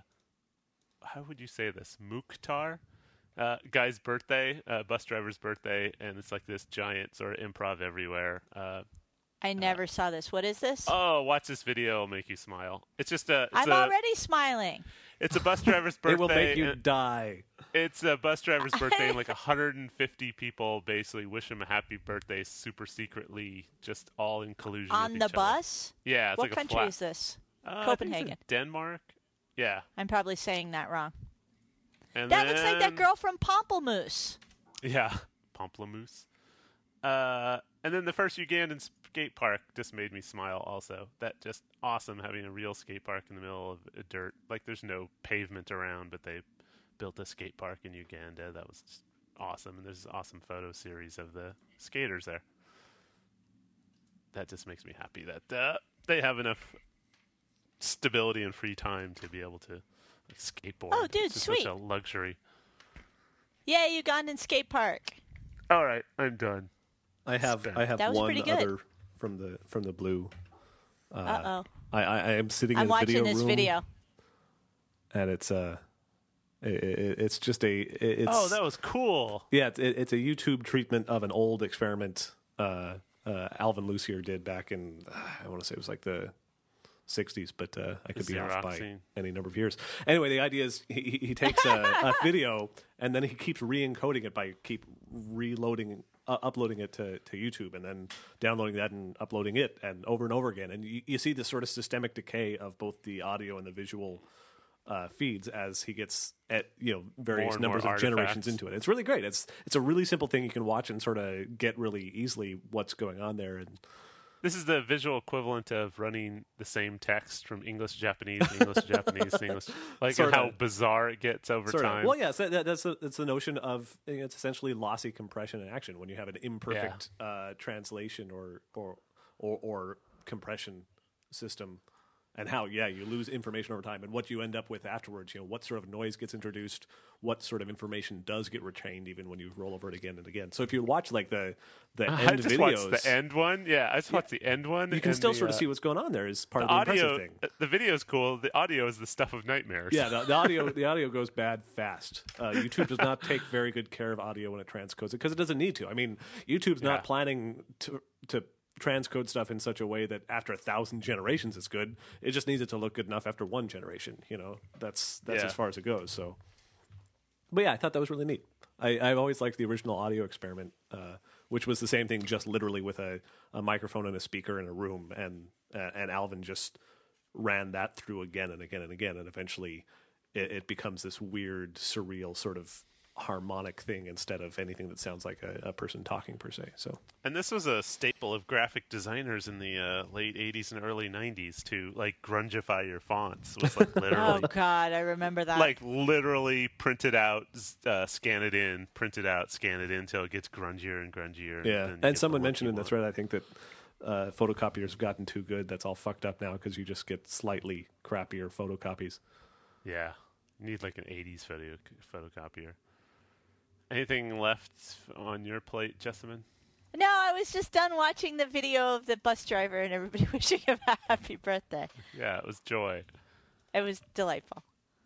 How would you say this? Mukhtar? Guy's birthday, bus driver's birthday, and it's like this giant sort of improv everywhere. I never saw this. What is this? Oh, watch this video. It'll make you smile. It's just I'm already smiling. It's a bus driver's birthday. It will make you die. It's a bus driver's birthday, and like 150 people basically wish him a happy birthday super secretly, just all in collusion On with the each bus? Other. Yeah, it's what like a country flat. is this? I think Copenhagen. it's in Denmark. Yeah. I'm probably saying that wrong. And that looks like that girl from Pamplemousse. Yeah, Pamplemousse. And then the first Ugandan skate park just made me smile also. That just awesome having a real skate park in the middle of dirt. Like there's no pavement around, but they built a skate park in Uganda. That was just awesome. And there's an awesome photo series of the skaters there. That just makes me happy that they have enough stability and free time to be able to like, skateboard. Oh, dude, it's just sweet. such a luxury. Yeah, Ugandan skate park. All right, I'm done. I have That was one pretty good. other from the blue. Uh-oh. I am sitting I'm in a watching video this room, video. and it's just it's Oh, that was cool. yeah, it's a YouTube treatment of an old experiment Alvin Lucier did back in I want to say it was like the 60s, but I could be off by Xeroxing. any number of years. Anyway, the idea is he takes a video and then he keeps re-encoding it by reloading, uploading it to YouTube, and then downloading that and uploading it and over again. And you see this sort of systemic decay of both the audio and the visual feeds as he gets at various More and numbers more of generations artifacts. into it. It's really great. It's a really simple thing you can watch and sort of get really easily what's going on there. And This is the visual equivalent of running the same text from English to Japanese, English to Japanese, to English. Like Sorta. how bizarre it gets over sort of. time. Well, yes, that's the notion of it's essentially lossy compression in action when you have an imperfect translation or compression system. And how, you lose information over time, and what you end up with afterwards. What sort of noise gets introduced, what sort of information does get retained, even when you roll over it again and again. So if you watch like the I end just videos, watched the end one. Yeah, I just watched the end one. you can and still the, sort of see what's going on there. Is part the of the audio. impressive thing. The video is cool. The audio is the stuff of nightmares. Yeah, the audio goes bad fast. YouTube does not take very good care of audio when it transcodes it because it doesn't need to. I mean, YouTube's Yeah. not planning to transcode stuff in such a way that after 1,000 generations it's good. It just needs it to look good enough after one generation. That's Yeah. as far as it goes. So, but yeah, I thought that was really neat. I've always liked the original audio experiment which was the same thing, just literally with a microphone and a speaker in a room, and Alvin just ran that through again and again and again, and eventually it becomes this weird, surreal sort of harmonic thing instead of anything that sounds like a person talking per se. So, and this was a staple of graphic designers in the late 80s and early 90s to like grungify your fonts. It was like literally Oh God, I remember that. like literally print it out, scan it in, print it out, scan it in until it gets grungier and grungier. yeah. then you And get someone the look mentioned you in the want. thread, I think, that photocopiers have gotten too good. That's all fucked up now because you just get slightly crappier photocopies. Yeah, you need like an 80s photocopier. Anything left on your plate, Jessamine? No, I was just done watching the video of the bus driver and everybody wishing him a happy birthday. Yeah, it was joy. It was delightful.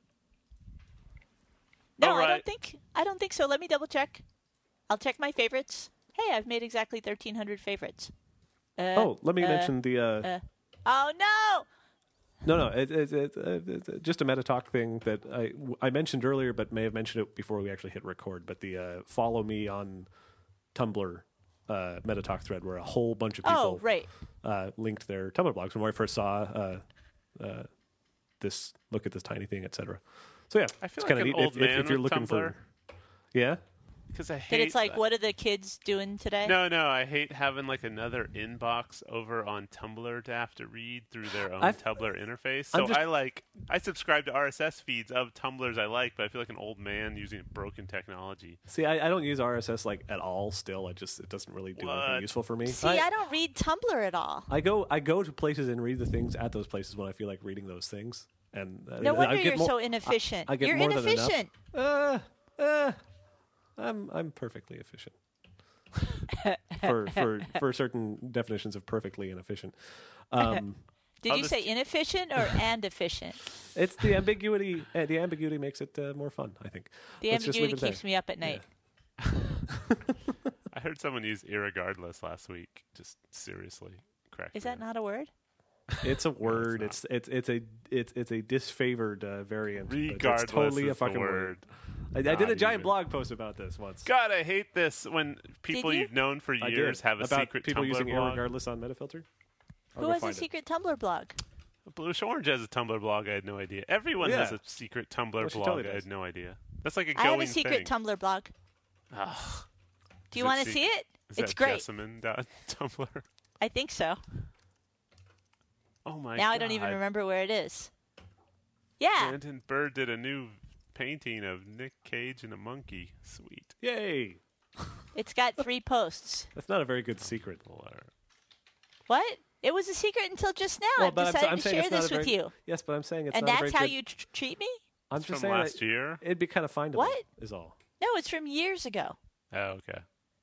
No, All right. I don't think so. Let me double check. I'll check my favorites. Hey, I've made exactly 1,300 favorites. Let me mention the. Oh no! No, it's just a meta talk thing that I mentioned earlier, but may have mentioned it before we actually hit record. But the follow me on Tumblr meta talk thread, where a whole bunch of people linked their Tumblr blogs when I first saw this. Look at this tiny thing, etc. So yeah, I feel it's like kind of an neat old man if you're with looking Tumblr. for. Yeah. Because I hate That it's like, what are the kids doing today? No, I hate having like another inbox over on Tumblr to have to read through their own Tumblr interface. So I subscribe to RSS feeds of Tumblrs I like, but I feel like an old man using broken technology. See, I don't use RSS like at all. Still, it doesn't really do anything useful for me. See, I don't read Tumblr at all. I go to places and read the things at those places when I feel like reading those things. And No wonder I get you're more, so inefficient. I get You're more than inefficient. enough. I'm perfectly efficient. for certain definitions of perfectly inefficient. Did you say inefficient or and efficient? It's the ambiguity. The ambiguity makes it more fun, I think. The Let's just leave ambiguity it keeps there. me up at night. I heard someone use irregardless last week. Just seriously, correct. Is that not a word? It's a word. it's it's a disfavored variant. but Regardless it's totally is a fucking the word. I Not did a giant even. blog post about this once. God, I hate this when people you? you've known for I years did. have a about secret people Tumblr using blog. irregardless on Metafilter. I'll Who go has a find it. secret Tumblr blog? Bluish Orange has a Tumblr blog. I had no idea. Everyone has a secret Tumblr Well, she blog. totally I does. had no idea. That's like a I going have a secret thing. Tumblr blog. Ugh. Do you Is it want to sec- see it? Is It's that great. Jessamine.tumblr? I think so. Oh my god. Now I don't even remember where it is. Yeah. Brandon Bird did a new painting of Nick Cage and a monkey. Sweet. Yay! It's got 3 posts. That's not a very good secret. What? It was a secret until just now. Well, I've but decided I'm to saying share it's not this a with very- you. Yes, but I'm saying it's And not a that's very how good. you treat me? I'm It's just from saying last year. it'd be kind of findable. What? Is all. No, it's from years ago. Oh, okay.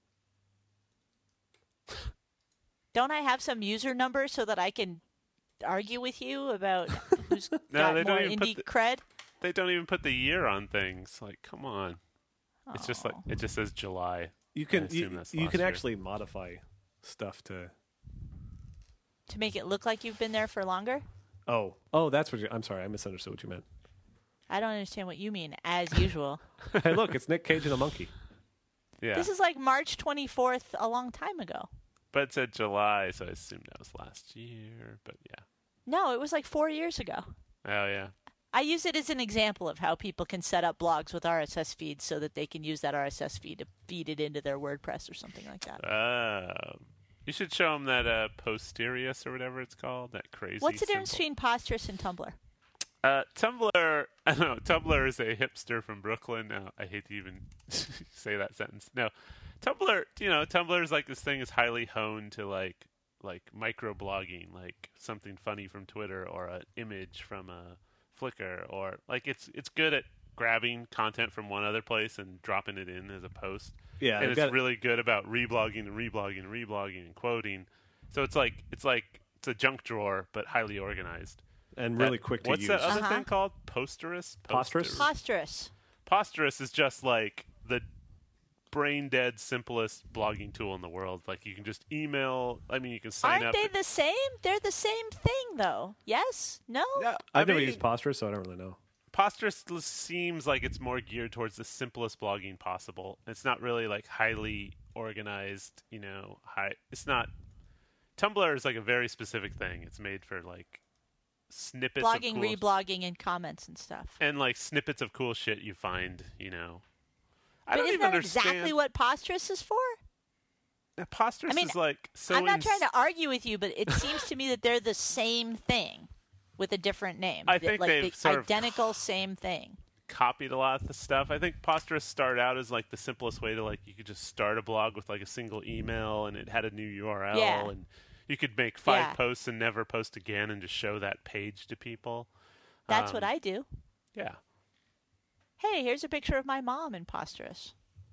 Don't I have some user number so that I can argue with you about who's No, got they more don't even put indie the- cred? They don't even put the year on things. Like, come on. It's just like Oh. it just says July. You I can assume that's you last can year. actually modify stuff to. To make it look like you've been there for longer? Oh, that's what I'm sorry. I misunderstood what you meant. I don't understand what you mean, as usual. Hey, look, it's Nick Cage and a monkey. Yeah. This is like March 24th, a long time ago. But it said July, so I assumed that was last year. But yeah. No, it was like 4 years ago. Oh, yeah. I use it as an example of how people can set up blogs with RSS feeds so that they can use that RSS feed to feed it into their WordPress or something like that. You should show them that Posterius or whatever it's called. That crazy What's the difference symbol. between Posterous and Tumblr? Tumblr, I don't know. Tumblr is a hipster from Brooklyn. No, I hate to even say that sentence. No, Tumblr. Tumblr is like this thing is highly honed to like microblogging, like something funny from Twitter or an image from a Flickr, or like it's good at grabbing content from one other place and dropping it in as a post. Yeah, and they've it's got- really good about reblogging and reblogging and reblogging and quoting. So it's a junk drawer but highly organized. And really quick to What's use. that other Uh-huh. thing called? Posterous? Posterous? Posterous. Posterous is just like the brain dead simplest blogging tool in the world. Like you can just email. I mean, you can sign Aren't up. they the same? They're the same thing, though. Yes? No? Yeah, I've never used Posterous, so I don't really know. Posterous seems like it's more geared towards the simplest blogging possible. It's not really like highly organized, it's not. Tumblr is like a very specific thing. It's made for like snippets blogging, of cool reblogging, and comments and stuff. and like snippets of cool shit you find, I But don't isn't even that understand. exactly what Posterous is for? Posterous is like so. I'm not trying to argue with you, but it seems to me that they're the same thing with a different name. I think like they've the sort of identical same thing. copied a lot of the stuff. I think Posterous started out as like the simplest way to like you could just start a blog with like a single email and it had a new URL Yeah. and you could make 5 posts and never post again and just show that page to people. That's what I do. Yeah. Hey, here's a picture of my mom in Posterous.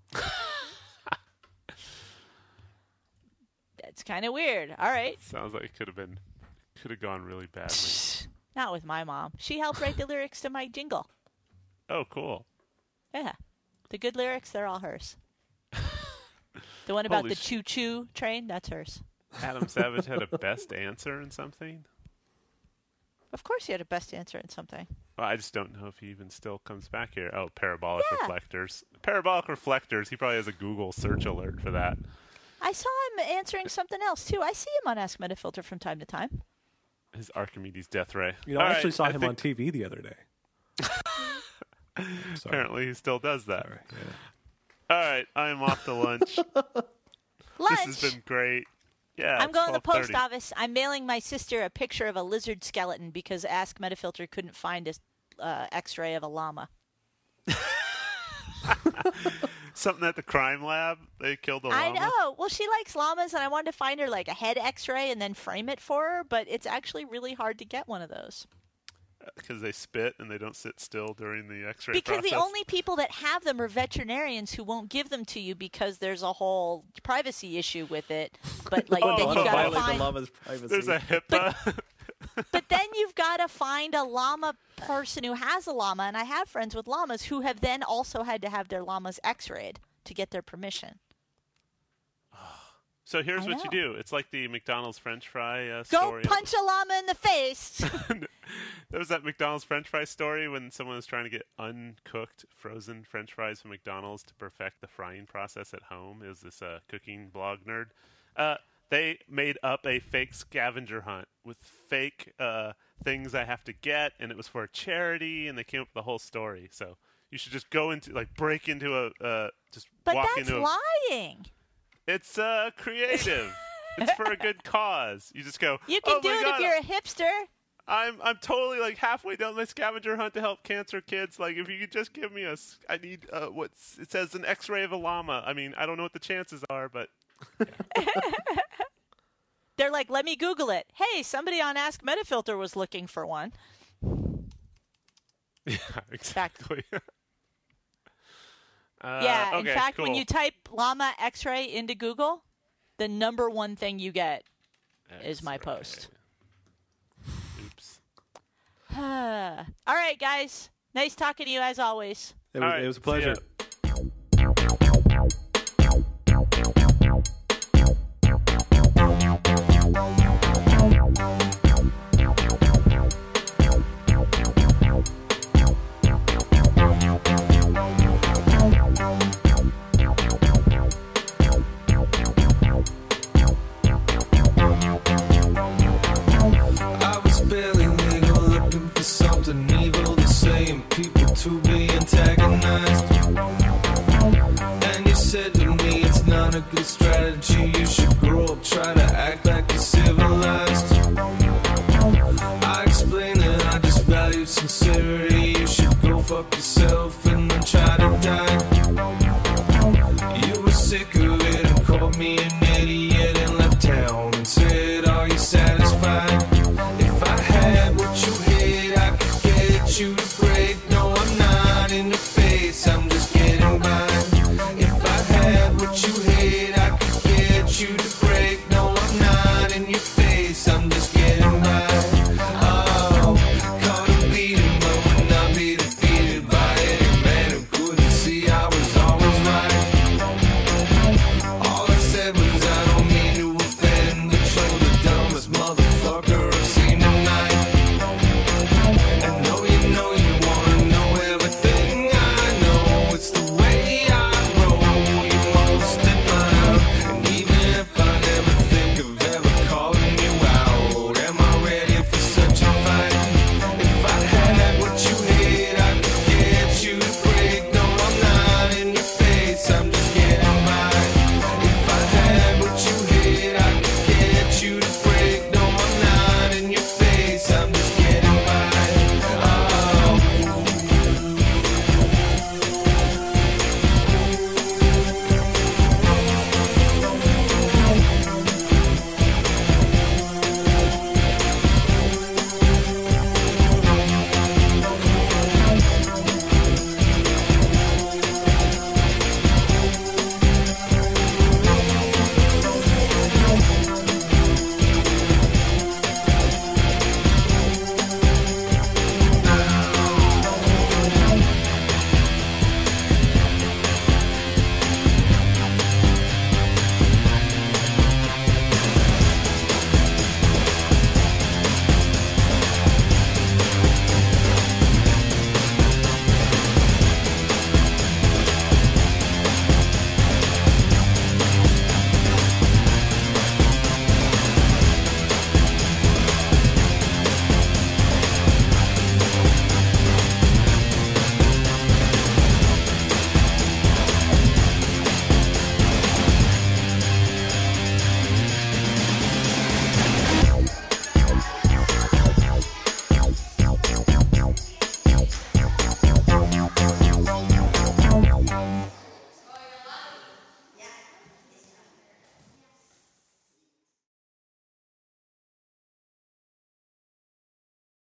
That's kind of weird. All right. Sounds like it could have gone really badly. Not with my mom. She helped write the lyrics to my jingle. Oh, cool. Yeah. The good lyrics, they're all hers. The one about Holy the choo-choo train, that's hers. Adam Savage had a best answer in something. Of course he had a best answer in something. Well, I just don't know if he even still comes back here. Oh, parabolic Yeah. reflectors. Parabolic reflectors. He probably has a Google search alert for that. I saw him answering something else, too. I see him on Ask Metafilter from time to time. His Archimedes death ray. I actually saw him on TV the other day. Apparently he still does that. Sorry, yeah. All right, I am off to lunch. Lunch! This has been great. Yeah, I'm going to the post 12:30. office. I'm mailing my sister a picture of a lizard skeleton because Ask Metafilter couldn't find a X-ray of a llama. Something at the crime lab. They killed a llama. I know. Well, she likes llamas, and I wanted to find her like a head X-ray and then frame it for her. But it's actually really hard to get one of those Because they spit and they don't sit still during the X-ray because process. the only people that have them are veterinarians who won't give them to you because there's a whole privacy issue with it. But like then Oh, you got to violate the find. llama's privacy. There's a HIPAA. But then you've got to find a llama person who has a llama, and I have friends with llamas who have then also had to have their llamas X-rayed to get their permission. So here's I what you know. do. It's like the McDonald's French fry Go story. punch a llama in the face. There was that McDonald's French fry story when someone was trying to get uncooked frozen French fries from McDonald's to perfect the frying process at home. It was this cooking blog nerd. They made up a fake scavenger hunt with fake things I have to get, and it was for a charity, and they came up with the whole story. So you should just go into, like, break into just But walk that's into a... lying. It's creative. It's for a good cause. You just go, You can oh do my it God, if you're a hipster. I'm totally like halfway down my scavenger hunt to help cancer kids. Like, if you could just give me I need it says an X-ray of a llama. I mean, I don't know what the chances are, but They're like, let me Google it. Hey, somebody on Ask Metafilter was looking for one. yeah, exactly. Yeah, okay, in fact, cool. when you type llama X-ray into Google, the number one thing you get is my X-ray. post. Oops. All right, guys. Nice talking to you as always. It All right, was a see pleasure. ya. I was barely legal, looking for something evil to say, and people to be antagonized. And you said to me, it's not a good strategy. You should grow up, try to act like you're civilized. I explained that I just value sincerity. You should go fuck yourself and then try to die. You were sick of it and called me an idiot and left town.